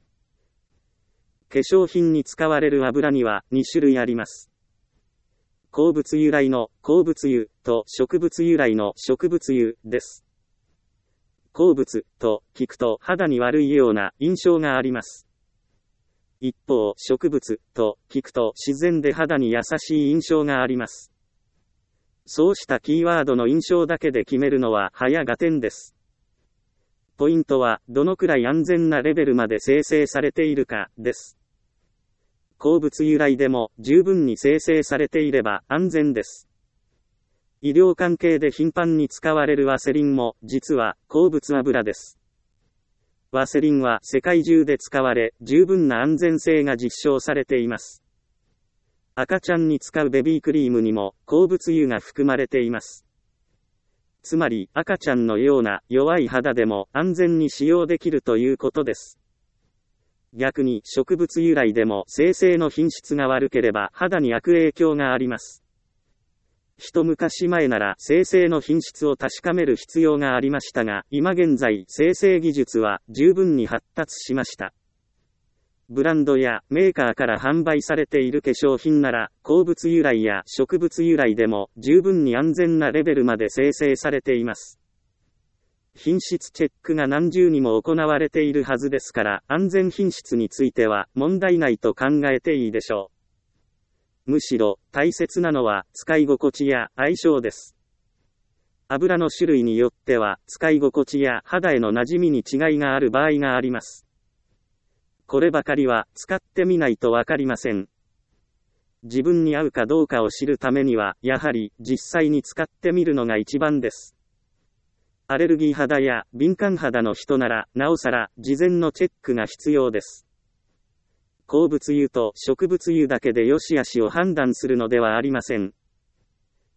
Speaker 1: 化粧品に使われる油にはに種類あります。鉱物由来の鉱物油と植物由来の植物油です。鉱物と聞くと肌に悪いような印象があります。一方、植物と聞くと自然で肌に優しい印象があります。そうしたキーワードの印象だけで決めるのは早合点です。ポイントは、どのくらい安全なレベルまで生成されているか、です。鉱物由来でも十分に生成されていれば安全です。医療関係で頻繁に使われるワセリンも、実は鉱物油です。ワセリンは世界中で使われ、十分な安全性が実証されています。赤ちゃんに使うベビークリームにも鉱物油が含まれています。つまり赤ちゃんのような弱い肌でも安全に使用できるということです。逆に植物由来でも生成の品質が悪ければ肌に悪影響があります。一昔前なら生成の品質を確かめる必要がありましたが、今現在生成技術は十分に発達しました。ブランドやメーカーから販売されている化粧品なら、鉱物由来や植物由来でも十分に安全なレベルまで生成されています。品質チェックが何重にも行われているはずですから、安全品質については問題ないと考えていいでしょう。むしろ大切なのは使い心地や相性です。油の種類によっては使い心地や肌への馴染みに違いがある場合があります。こればかりは使ってみないとわかりません。自分に合うかどうかを知るためには、やはり実際に使ってみるのが一番です。アレルギー肌や敏感肌の人なら、なおさら事前のチェックが必要です。鉱物油と植物油だけで良し悪しを判断するのではありません。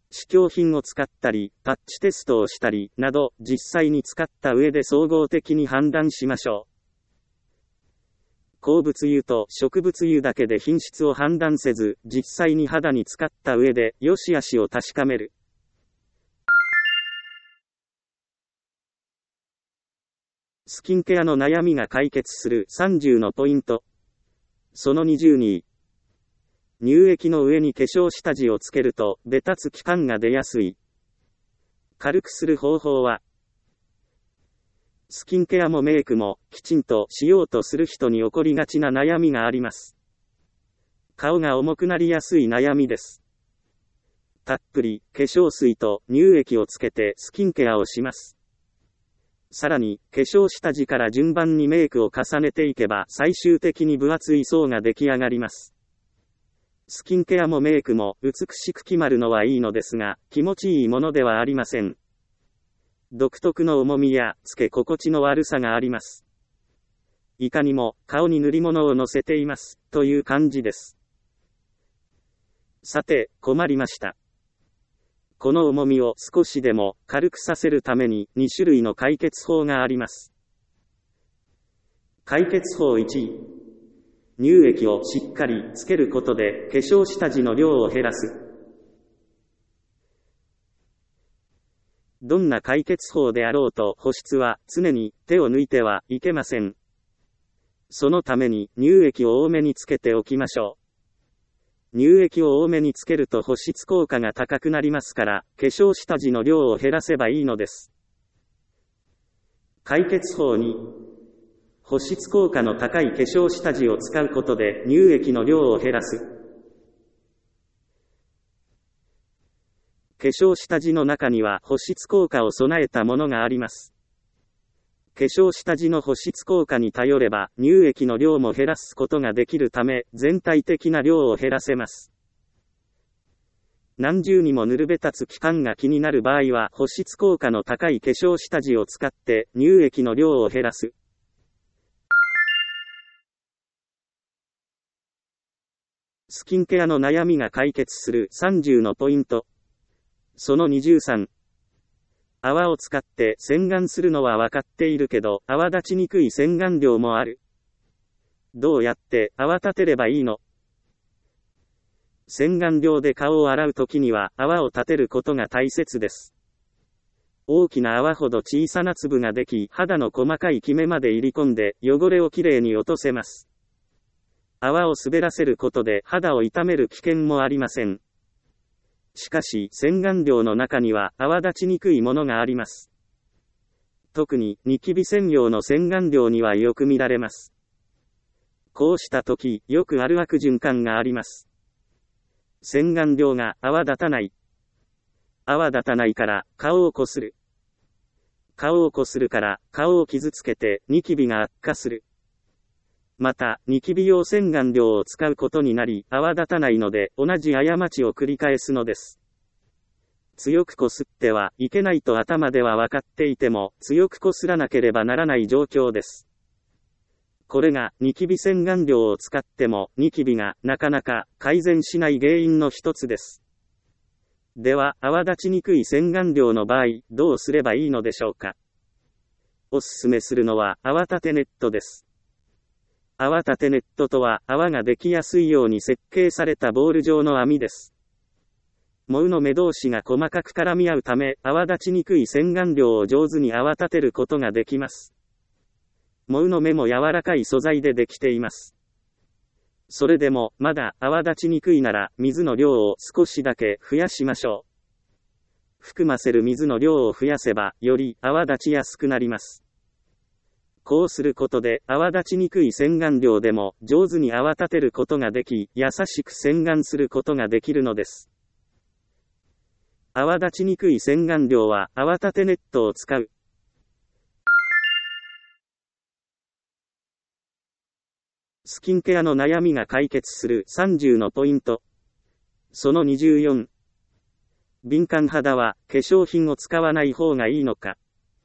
Speaker 1: 試供品を使ったり、パッチテストをしたり、など、実際に使った上で総合的に判断しましょう。鉱物油と植物油だけで品質を判断せず、実際に肌に使った上で、良し悪しを確かめる。スキンケアの悩みが解決するさんじゅうのポイント。そのにじゅうに。乳液の上に化粧下地をつけると、べたつき感が出やすい。軽くする方法は、スキンケアもメイクも、きちんとしようとする人に起こりがちな悩みがあります。顔が重くなりやすい悩みです。たっぷり、化粧水と乳液をつけてスキンケアをします。さらに、化粧下地から順番にメイクを重ねていけば、最終的に分厚い層が出来上がります。スキンケアもメイクも美しく決まるのはいいのですが、気持ちいいものではありません。独特の重みや、つけ心地の悪さがあります。いかにも、顔に塗り物をのせています、という感じです。さて、困りました。この重みを少しでも軽くさせるためにに種類の解決法があります。解決法いち。乳液をしっかりつけることで化粧下地の量を減らす。どんな解決法であろうと保湿は常に手を抜いてはいけません。そのために乳液を多めにつけておきましょう。乳液を多めにつけると保湿効果が高くなりますから、化粧下地の量を減らせばいいのです。解決法に。保湿効果の高い化粧下地を使うことで乳液の量を減らす。化粧下地の中には保湿効果を備えたものがあります。化粧下地の保湿効果に頼れば乳液の量も減らすことができるため、全体的な量を減らせます。何重にも塗るべたつき感が気になる場合は保湿効果の高い化粧下地を使って乳液の量を減らす。スキンケアの悩みが解決するさんじゅうのポイント。そのにじゅうさん。泡を使って洗顔するのは分かっているけど、泡立ちにくい洗顔料もある。どうやって泡立てればいいの？洗顔料で顔を洗うときには泡を立てることが大切です。大きな泡ほど小さな粒ができ、肌の細かいキメまで入り込んで汚れをきれいに落とせます。泡を滑らせることで肌を傷める危険もありません。しかし、洗顔料の中には泡立ちにくいものがあります。特に、ニキビ専用の洗顔料にはよく見られます。こうした時、よくある悪循環があります。洗顔料が泡立たない。泡立たないから顔をこする。顔をこするから顔を傷つけてニキビが悪化する。また、ニキビ用洗顔料を使うことになり、泡立たないので、同じ過ちを繰り返すのです。強くこすってはいけないと頭では分かっていても、強くこすらなければならない状況です。これが、ニキビ洗顔料を使っても、ニキビがなかなか改善しない原因の一つです。では、泡立ちにくい洗顔料の場合、どうすればいいのでしょうか。おすすめするのは、泡立てネットです。泡立てネットとは泡ができやすいように設計されたボール状の網です。毛の目同士が細かく絡み合うため、泡立ちにくい洗顔料を上手に泡立てることができます。毛の目も柔らかい素材でできています。それでも、まだ泡立ちにくいなら、水の量を少しだけ増やしましょう。含ませる水の量を増やせば、より泡立ちやすくなります。こうすることで、泡立ちにくい洗顔料でも上手に泡立てることができ、優しく洗顔することができるのです。泡立ちにくい洗顔料は泡立てネットを使う。スキンケアの悩みが解決するさんじゅうのポイント。そのにじゅうよん。敏感肌は化粧品を使わない方がいいのか。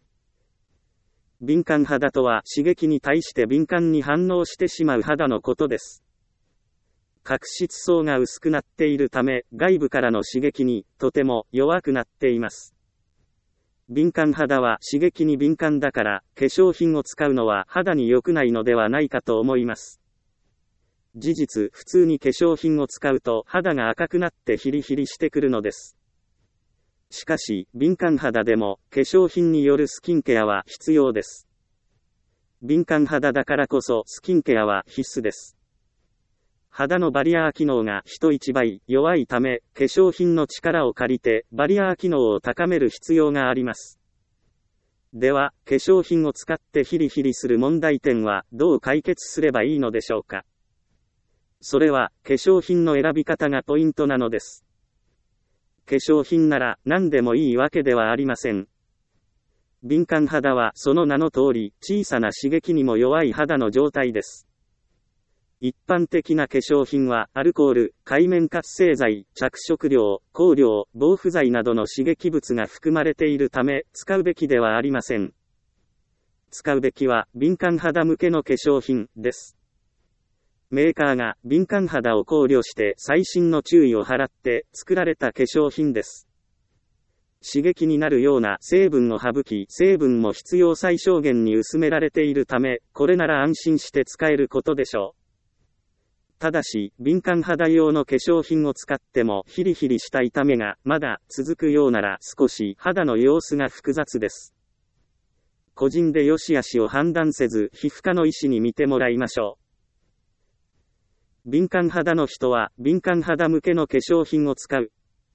Speaker 1: 敏感肌とは刺激に対して敏感に反応してしまう肌のことです。 角質層が薄くなっているため、外部からの刺激にとても弱くなっています。敏感肌は刺激に敏感だから、化粧品を使うのは肌に良くないのではないかと思います。事実、普通に化粧品を使うと肌が赤くなってヒリヒリしてくるのです。しかし、敏感肌でも化粧品によるスキンケアは必要です。敏感肌だからこそスキンケアは必須です。肌のバリアー機能が人一倍弱いため、化粧品の力を借りてバリアー機能を高める必要があります。では、化粧品を使ってヒリヒリする問題点はどう解決すればいいのでしょうか。それは、化粧品の選び方がポイントなのです。化粧品なら何でもいいわけではありません。敏感肌はその名の通り、小さな刺激にも弱い肌の状態です。一般的な化粧品はアルコール、界面活性剤、着色料、香料、防腐剤などの刺激物が含まれているため、使うべきではありません。使うべきは敏感肌向けの化粧品です。メーカーが敏感肌を考慮して細心の注意を払って作られた化粧品です。刺激になるような成分を省き、成分も必要最小限に薄められているため、これなら安心して使えることでしょう。ただし、敏感肌用の化粧品を使ってもヒリヒリした痛みがまだ続くようなら少し肌の様子が複雑です。個人で良し悪しを判断せず、皮膚科の医師に見てもらいましょう。敏感肌の人は敏感肌向けの化粧品を使う。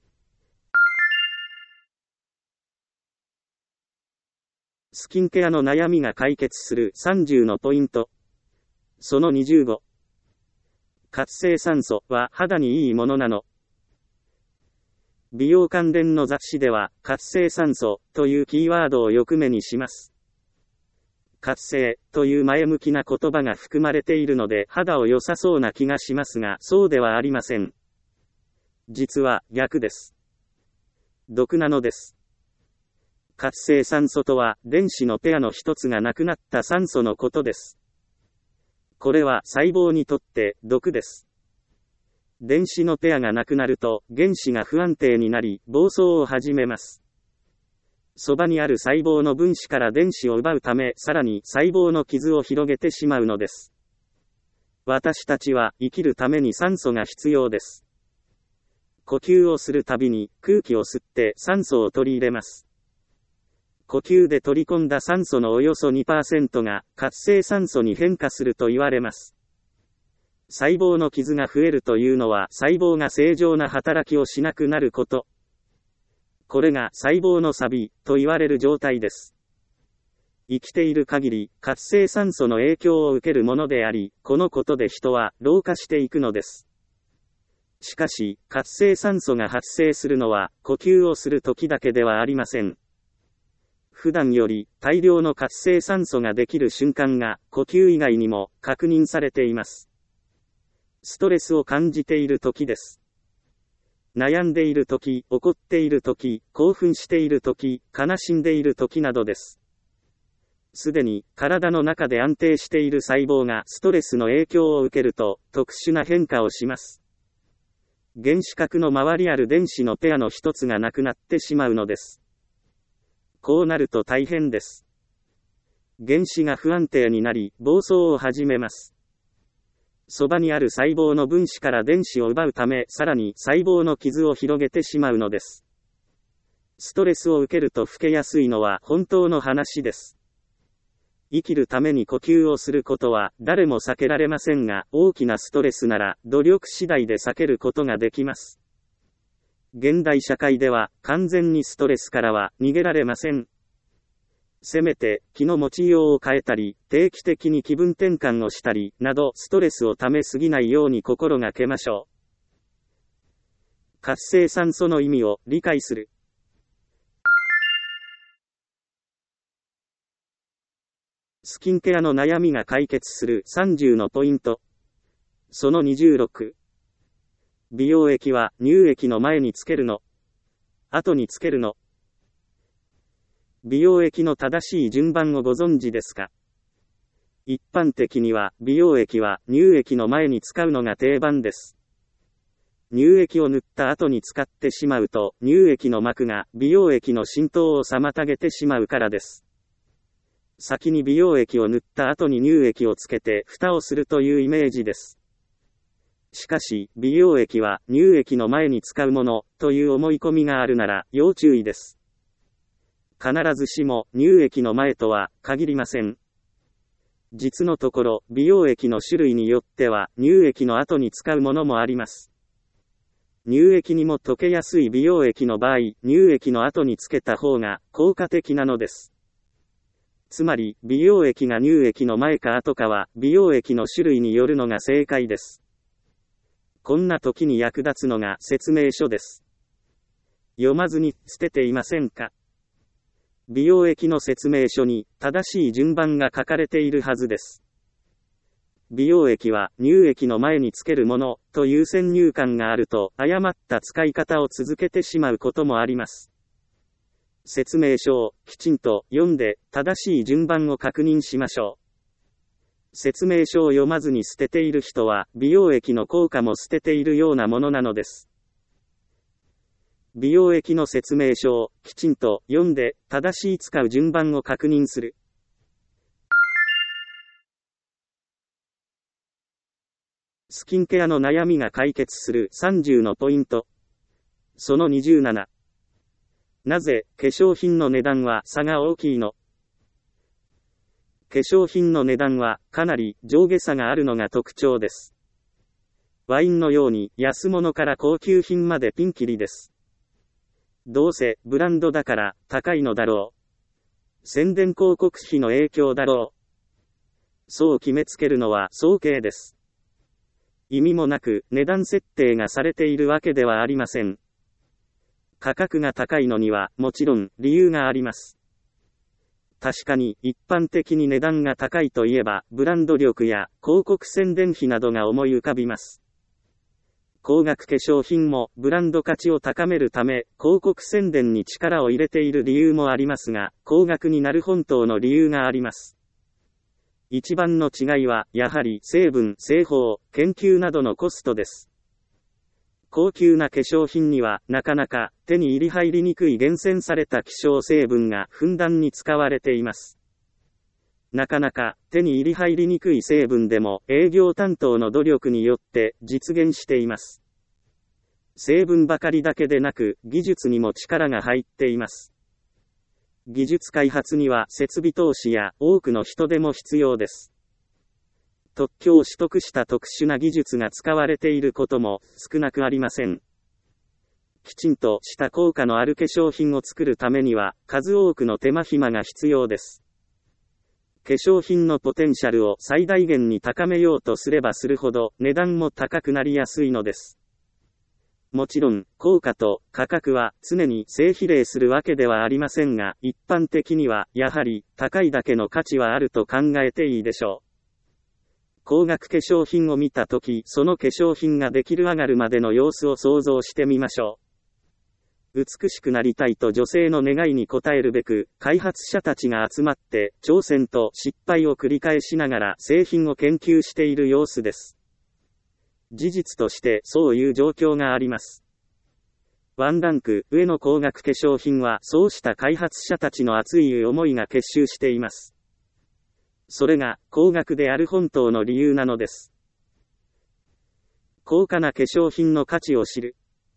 Speaker 1: スキンケアの悩みが解決するさんじゅうのポイント。そのにじゅうご。活性酸素は肌にいいものなの？美容関連の雑誌では活性酸素というキーワードをよく目にします。活性という前向きな言葉が含まれているので肌を良さそうな気がしますが、そうではありません。実は逆です。毒なのです。活性酸素とは電子のペアの一つがなくなった酸素のことです。これは細胞にとって毒です。電子のペアがなくなると原子が不安定になり暴走を始めます。そばにある細胞の分子から電子を奪うため、さらに細胞の傷を広げてしまうのです。私たちは生きるために酸素が必要です。呼吸をするたびに空気を吸って酸素を取り入れます。呼吸で取り込んだ酸素のおよそ にパーセント が活性酸素に変化すると言われます。細胞の傷が増えるというのは細胞が正常な働きをしなくなること。これが細胞の錆と言われる状態です。生きている限り活性酸素の影響を受けるものであり、このことで人は老化していくのです。しかし、活性酸素が発生するのは呼吸をする時だけではありません。普段より大量の活性酸素ができる瞬間が呼吸以外にも確認されています。ストレスを感じている時です。悩んでいる時、怒っている時、興奮している時、悲しんでいる時などです。すでに体の中で安定している細胞がストレスの影響を受けると特殊な変化をします。原子核の周りある電子のペアの一つがなくなってしまうのです。こうなると大変です。原子が不安定になり、暴走を始めます。そばにある細胞の分子から電子を奪うため、さらに細胞の傷を広げてしまうのです。ストレスを受けると老けやすいのは本当の話です。生きるために呼吸をすることは誰も避けられませんが、大きなストレスなら努力次第で避けることができます。現代社会では完全にストレスからは逃げられません。せめて気の持ちようを変えたり、定期的に気分転換をしたりなどストレスをためすぎないように心がけましょう。活性酸素の意味を理解する。スキンケアの悩みが解決するさんじゅうのポイント。そのにじゅうろく。美容液は乳液の前につけるの？後につけるの？美容液の正しい順番をご存知ですか？一般的には美容液は乳液の前に使うのが定番です。 乳液を塗った後に使ってしまうと、乳液の膜が美容液の浸透を妨げてしまうからです。先に美容液を塗った後に乳液をつけて蓋をするというイメージです。しかし、美容液は乳液の前に使うものという思い込みがあるなら要注意です。必ずしも乳液の前とは限りません。実のところ、美容液の種類によっては乳液の後に使うものもあります。乳液にも溶けやすい美容液の場合、乳液の後につけた方が効果的なのです。つまり、美容液が乳液の前か後かは、美容液の種類によるのが正解です。こんな時に役立つのが説明書です。読まずに捨てていませんか？美容液の説明書に正しい順番が書かれているはずです。美容液は乳液の前につけるものという先入観があると誤った使い方を続けてしまうこともあります。説明書をきちんと読んで正しい順番を確認しましょう。説明書を読まずに捨てている人は美容液の効果も捨てているようなものなのです。美容液の説明書をきちんと読んで正しい使う順番を確認する。スキンケアの悩みが解決するさんじゅうのポイント。そのにじゅうなな。なぜ化粧品の値段は差が大きいの？化粧品の値段はかなり上下差があるのが特徴です。ワインのように安物から高級品までピンキリです。どうせブランドだから高いのだろう。宣伝広告費の影響だろう。そう決めつけるのは早計です。意味もなく値段設定がされているわけではありません。価格が高いのにはもちろん理由があります。確かに一般的に値段が高いといえばブランド力や広告宣伝費などが思い浮かびます。高額化粧品もブランド価値を高めるため広告宣伝に力を入れている理由もありますが、高額になる本当の理由があります。一番の違いは、やはり成分、製法、研究などのコストです。高級な化粧品には、なかなか手に入り入りにくい厳選された希少成分がふんだんに使われています。なかなか手に入り入りにくい成分でも営業担当の努力によって実現しています。成分ばかりだけでなく、技術にも力が入っています。技術開発には設備投資や多くの人手も必要です。特許を取得した特殊な技術が使われていることも少なくありません。きちんとした効果のある化粧品を作るためには数多くの手間暇が必要です。化粧品のポテンシャルを最大限に高めようとすればするほど値段も高くなりやすいのです。もちろん、効果と価格は常に正比例するわけではありませんが、一般的にはやはり高いだけの価値はあると考えていいでしょう。高額化粧品を見たとき、その化粧品ができる上がるまでの様子を想像してみましょう。美しくなりたいと女性の願いに応えるべく、開発者たちが集まって挑戦と失敗を繰り返しながら製品を研究している様子です。事実としてそういう状況があります。ワンランク上の高額化粧品はそうした開発者たちの熱い思いが結集しています。それが高額である本当の理由なのです。高価な化粧品の価値を知る。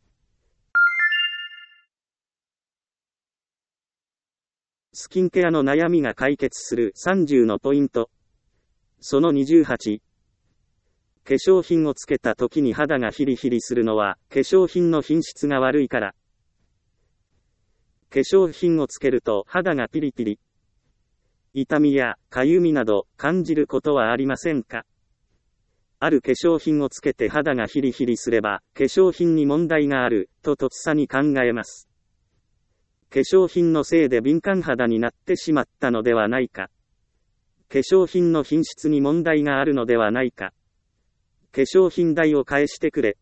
Speaker 1: スキンケアの悩みが解決するさんじゅうのポイント。そのにじゅうはち。化粧品をつけた時に肌がヒリヒリするのは化粧品の品質が悪いから。化粧品をつけると肌がピリピリ。痛みやかゆみなど感じることはありませんか？ある化粧品をつけて肌がヒリヒリすれば化粧品に問題があるととっさに考えます。化粧品のせいで敏感肌になってしまったのではないか。化粧品の品質に問題があるのではないか。化粧品代を返してくれ。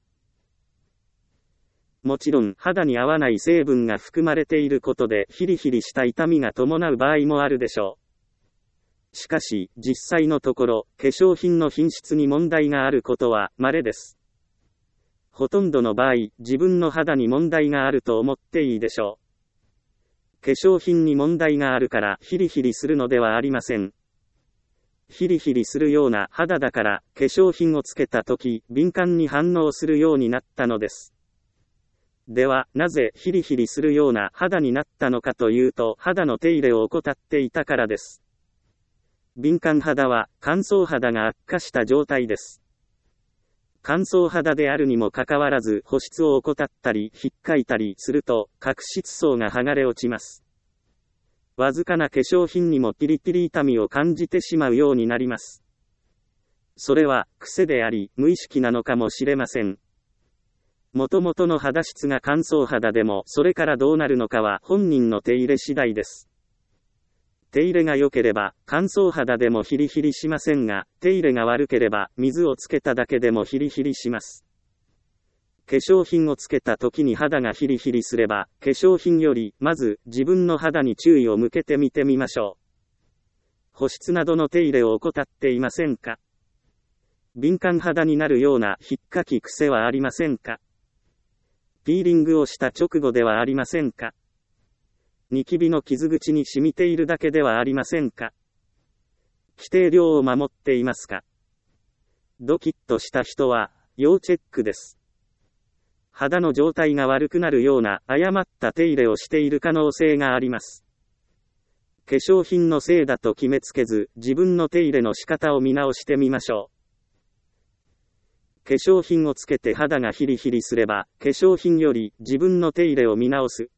Speaker 1: もちろん肌に合わない成分が含まれていることでヒリヒリした痛みが伴う場合もあるでしょう。しかし実際のところ化粧品の品質に問題があることは稀です。 ほとんどの場合、自分の肌に問題があると思っていいでしょう。化粧品に問題があるからヒリヒリするのではありません。ヒリヒリするような肌だから、化粧品をつけたとき、敏感に反応するようになったのです。では、なぜヒリヒリするような肌になったのかというと、肌の手入れを怠っていたからです。敏感肌は、乾燥肌が悪化した状態です。乾燥肌であるにもかかわらず保湿を怠ったり、ひっかいたりすると、角質層が剥がれ落ちます。わずかな化粧品にもピリピリ痛みを感じてしまうようになります。それは、癖であり、無意識なのかもしれません。もともとの肌質が乾燥肌でも、それからどうなるのかは本人の手入れ次第です。手入れが良ければ、乾燥肌でもヒリヒリしませんが、手入れが悪ければ、水をつけただけでもヒリヒリします。化粧品をつけた時に肌がヒリヒリすれば、化粧品より、まず、自分の肌に注意を向けてみてみましょう。保湿などの手入れを怠っていませんか？敏感肌になるようなひっかき癖はありませんか？ピーリングをした直後ではありませんか？ニキビの傷口に染みているだけではありませんか？規定量を守っていますか？ドキッとした人は、要チェックです。肌の状態が悪くなるような誤った手入れをしている可能性があります。化粧品のせいだと決めつけず、自分の手入れの仕方を見直してみましょう。化粧品をつけて肌がヒリヒリすれば、化粧品より自分の手入れを見直す。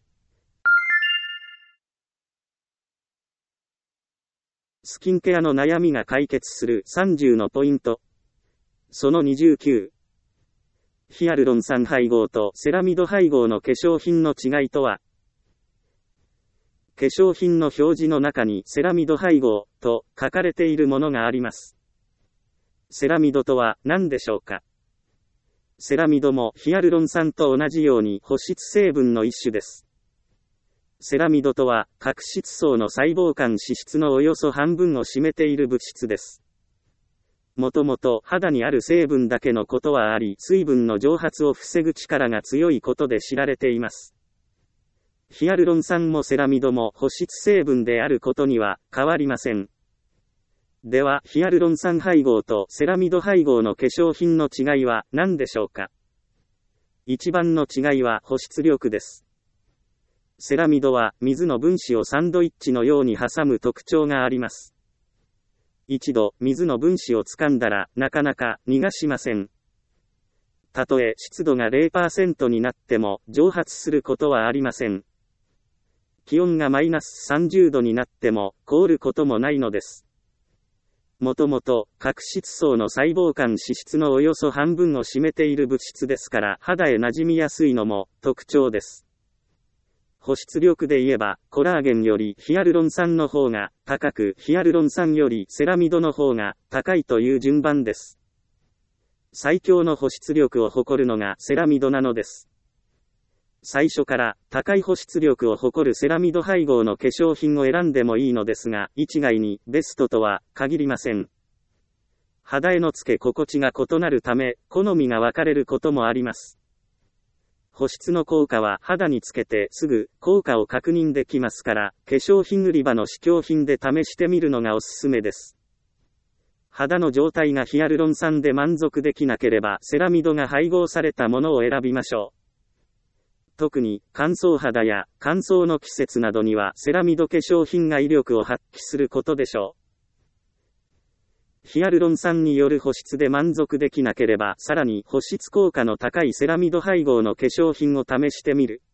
Speaker 1: スキンケアの悩みが解決するさんじゅうのポイント。そのにじゅうきゅう。ヒアルロン酸配合とセラミド配合の化粧品の違いとは？化粧品の表示の中にセラミド配合と書かれているものがあります。セラミドとは何でしょうか？セラミドもヒアルロン酸と同じように保湿成分の一種です。セラミドとは、角質層の細胞間脂質のおよそ半分を占めている物質です。もともと肌にある成分だけのことはあり、水分の蒸発を防ぐ力が強いことで知られています。ヒアルロン酸もセラミドも保湿成分であることには変わりません。では、ヒアルロン酸配合とセラミド配合の化粧品の違いは何でしょうか？一番の違いは保湿力です。セラミドは水の分子をサンドイッチのように挟む特徴があります。一度水の分子を掴んだらなかなか逃がしません。たとえ湿度が ゼロパーセント になっても蒸発することはありません。気温がマイナスさんじゅうどになっても凍ることもないのです。もともと角質層の細胞間脂質のおよそ半分を占めている物質ですから肌へ馴染みやすいのも特徴です。保湿力で言えば、コラーゲンよりヒアルロン酸の方が高く、ヒアルロン酸よりセラミドの方が高いという順番です。最強の保湿力を誇るのがセラミドなのです。最初から高い保湿力を誇るセラミド配合の化粧品を選んでもいいのですが、一概にベストとは限りません。肌へのつけ心地が異なるため、好みが分かれることもあります。保湿の効果は肌につけてすぐ効果を確認できますから、化粧品売り場の試供品で試してみるのがおすすめです。肌の状態がヒアルロン酸で満足できなければセラミドが配合されたものを選びましょう。特に乾燥肌や乾燥の季節などにはセラミド化粧品が威力を発揮することでしょう。ヒアルロン酸による保湿で満足できなければ、さらに保湿効果の高いセラミド配合の化粧品を試してみる。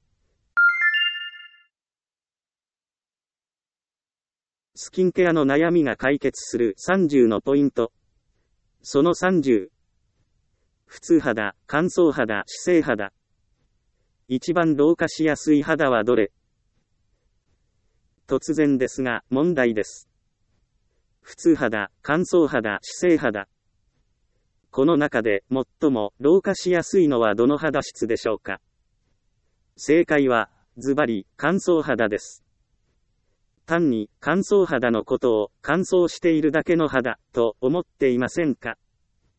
Speaker 1: スキンケアの悩みが解決するさんじゅうのポイント。そのさんじゅう。普通肌、乾燥肌、脂性肌。一番老化しやすい肌はどれ？突然ですが、問題です。普通肌、乾燥肌、脂性肌。この中で最も老化しやすいのはどの肌質でしょうか？正解は、ズバリ、乾燥肌です。単に乾燥肌のことを乾燥しているだけの肌と思っていませんか？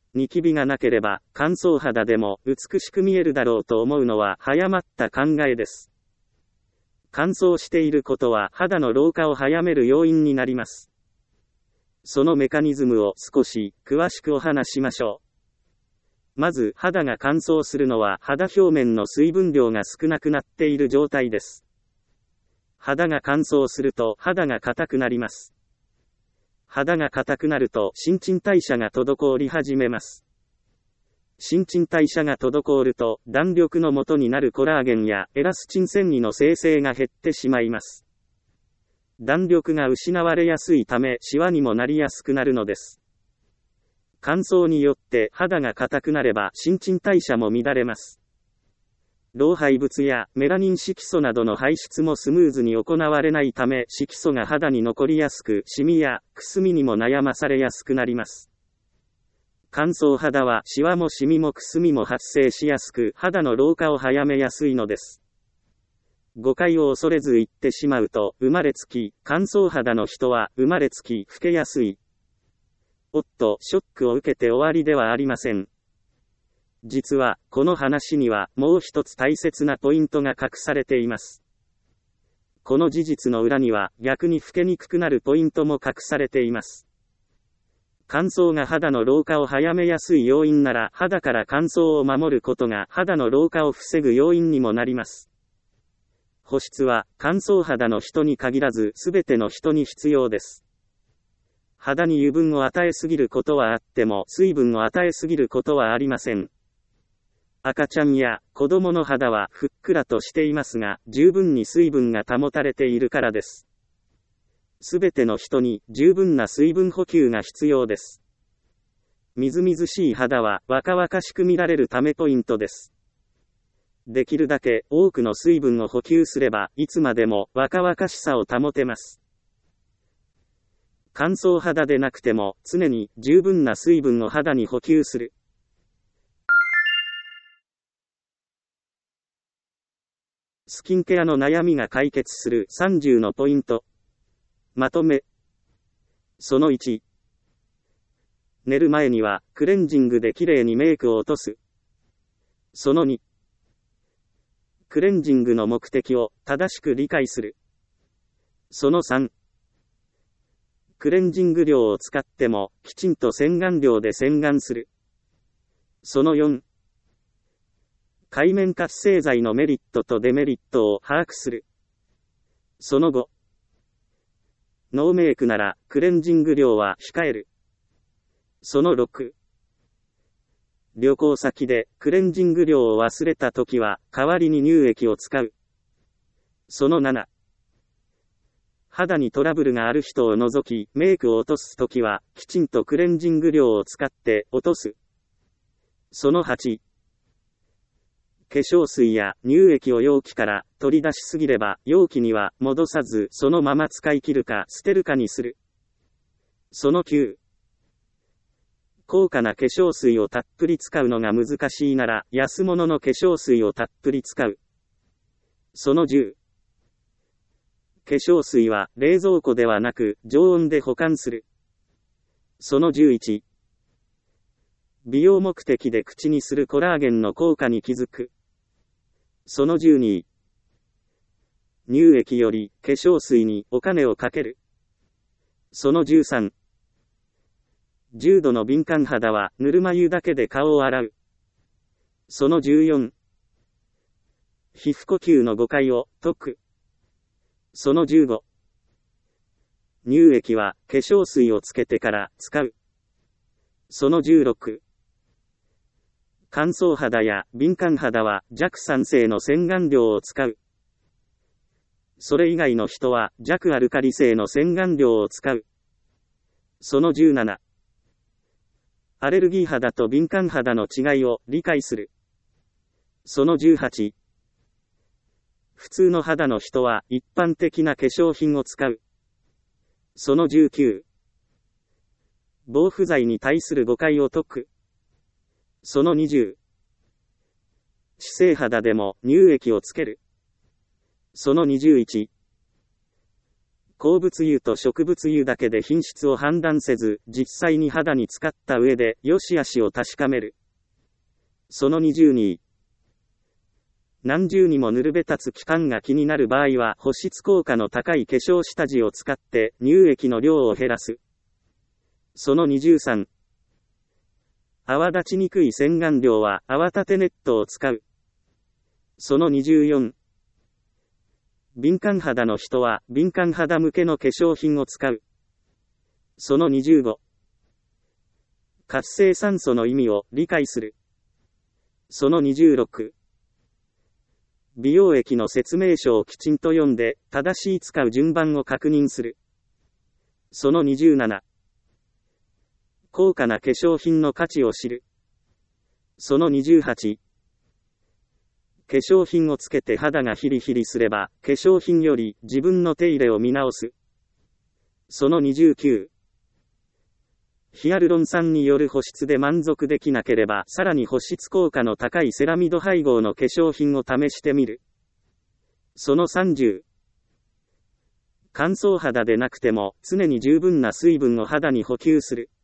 Speaker 1: ニキビがなければ乾燥肌でも美しく見えるだろうと思うのは早まった考えです。乾燥していることは肌の老化を早める要因になります。そのメカニズムを少し詳しくお話しましょう。まず肌が乾燥するのは肌表面の水分量が少なくなっている状態です。肌が乾燥すると肌が硬くなります。肌が硬くなると新陳代謝が滞り始めます。新陳代謝が滞ると弾力の元になるコラーゲンやエラスチン繊維の生成が減ってしまいます。弾力が失われやすいためシワにもなりやすくなるのです。乾燥によって肌が硬くなれば新陳代謝も乱れます。老廃物やメラニン色素などの排出もスムーズに行われないため色素が肌に残りやすくシミやくすみにも悩まされやすくなります。乾燥肌はシワもシミもくすみも発生しやすく肌の老化を早めやすいのです。誤解を恐れず言ってしまうと生まれつき乾燥肌の人は生まれつき老けやすい。おっと、ショックを受けて終わりではありません。実は、この話にはもう一つ大切なポイントが隠されています。この事実の裏には逆に老けにくくなるポイントも隠されています。乾燥が肌の老化を早めやすい要因なら肌から乾燥を守ることが肌の老化を防ぐ要因にもなります。保湿は乾燥肌の人に限らずすべての人に必要です。肌に油分を与えすぎることはあっても水分を与えすぎることはありません。赤ちゃんや子供の肌はふっくらとしていますが、十分に水分が保たれているからです。すべての人に十分な水分補給が必要です。みずみずしい肌は若々しく見られるためポイントです。できるだけ多くの水分を補給すれば、いつまでも若々しさを保てます。乾燥肌でなくても常に十分な水分を肌に補給する。スキンケアの悩みが解決するさんじゅうのポイント。まとめ。そのいち。寝る前にはクレンジングできれいにメイクを落とす。そのに。クレンジングの目的を正しく理解する。そのさん。クレンジング量を使ってもきちんと洗顔料で洗顔する。そのよん。界面活性剤のメリットとデメリットを把握する。そのご。ノーメイクならクレンジング量は控える。そのろく。旅行先でクレンジング量を忘れたときは代わりに乳液を使う。そのなな。肌にトラブルがある人を除きメイクを落とすときはきちんとクレンジング量を使って落とす。そのはち。化粧水や乳液を容器から取り出しすぎれば容器には戻さずそのまま使い切るか捨てるかにする。そのきゅう。高価な化粧水をたっぷり使うのが難しいなら安物の化粧水をたっぷり使う。そのじゅう。化粧水は冷蔵庫ではなく常温で保管する。そのじゅういち。美容目的で口にするコラーゲンの効果に気づく。そのじゅうに。乳液より化粧水にお金をかける。そのじゅうさん。重度の敏感肌はぬるま湯だけで顔を洗う。そのじゅうよん。皮膚呼吸の誤解を解く。そのじゅうご。乳液は化粧水をつけてから使う。そのじゅうろく。乾燥肌や敏感肌は弱酸性の洗顔料を使う。それ以外の人は弱アルカリ性の洗顔料を使う。そのじゅうなな。アレルギー肌と敏感肌の違いを理解する。そのじゅうはち。普通の肌の人は一般的な化粧品を使う。そのじゅうきゅう。防腐剤に対する誤解を解く。そのにじゅう。脂性肌でも乳液をつける。そのにじゅういち。 鉱物油と植物油だけで品質を判断せず、実際に肌に使った上で、良し悪しを確かめる。そのにじゅうに、何重にも塗るべ立つ期間が気になる場合は、保湿効果の高い化粧下地を使って、乳液の量を減らす。そのにじゅうさん、泡立ちにくい洗顔料は、泡立てネットを使う。そのにじゅうよん、敏感肌の人は、敏感肌向けの化粧品を使う。そのにじゅうご、活性酸素の意味を理解する。そのにじゅうろく、美容液の説明書をきちんと読んで、正しい使う順番を確認する。そのにじゅうなな、高価な化粧品の価値を知る。そのにじゅうはち、化粧品をつけて肌がヒリヒリすれば、化粧品より自分の手入れを見直す。そのにじゅうきゅう、ヒアルロン酸による保湿で満足できなければ、さらに保湿効果の高いセラミド配合の化粧品を試してみる。そのさんじゅう、乾燥肌でなくても、常に十分な水分を肌に補給する。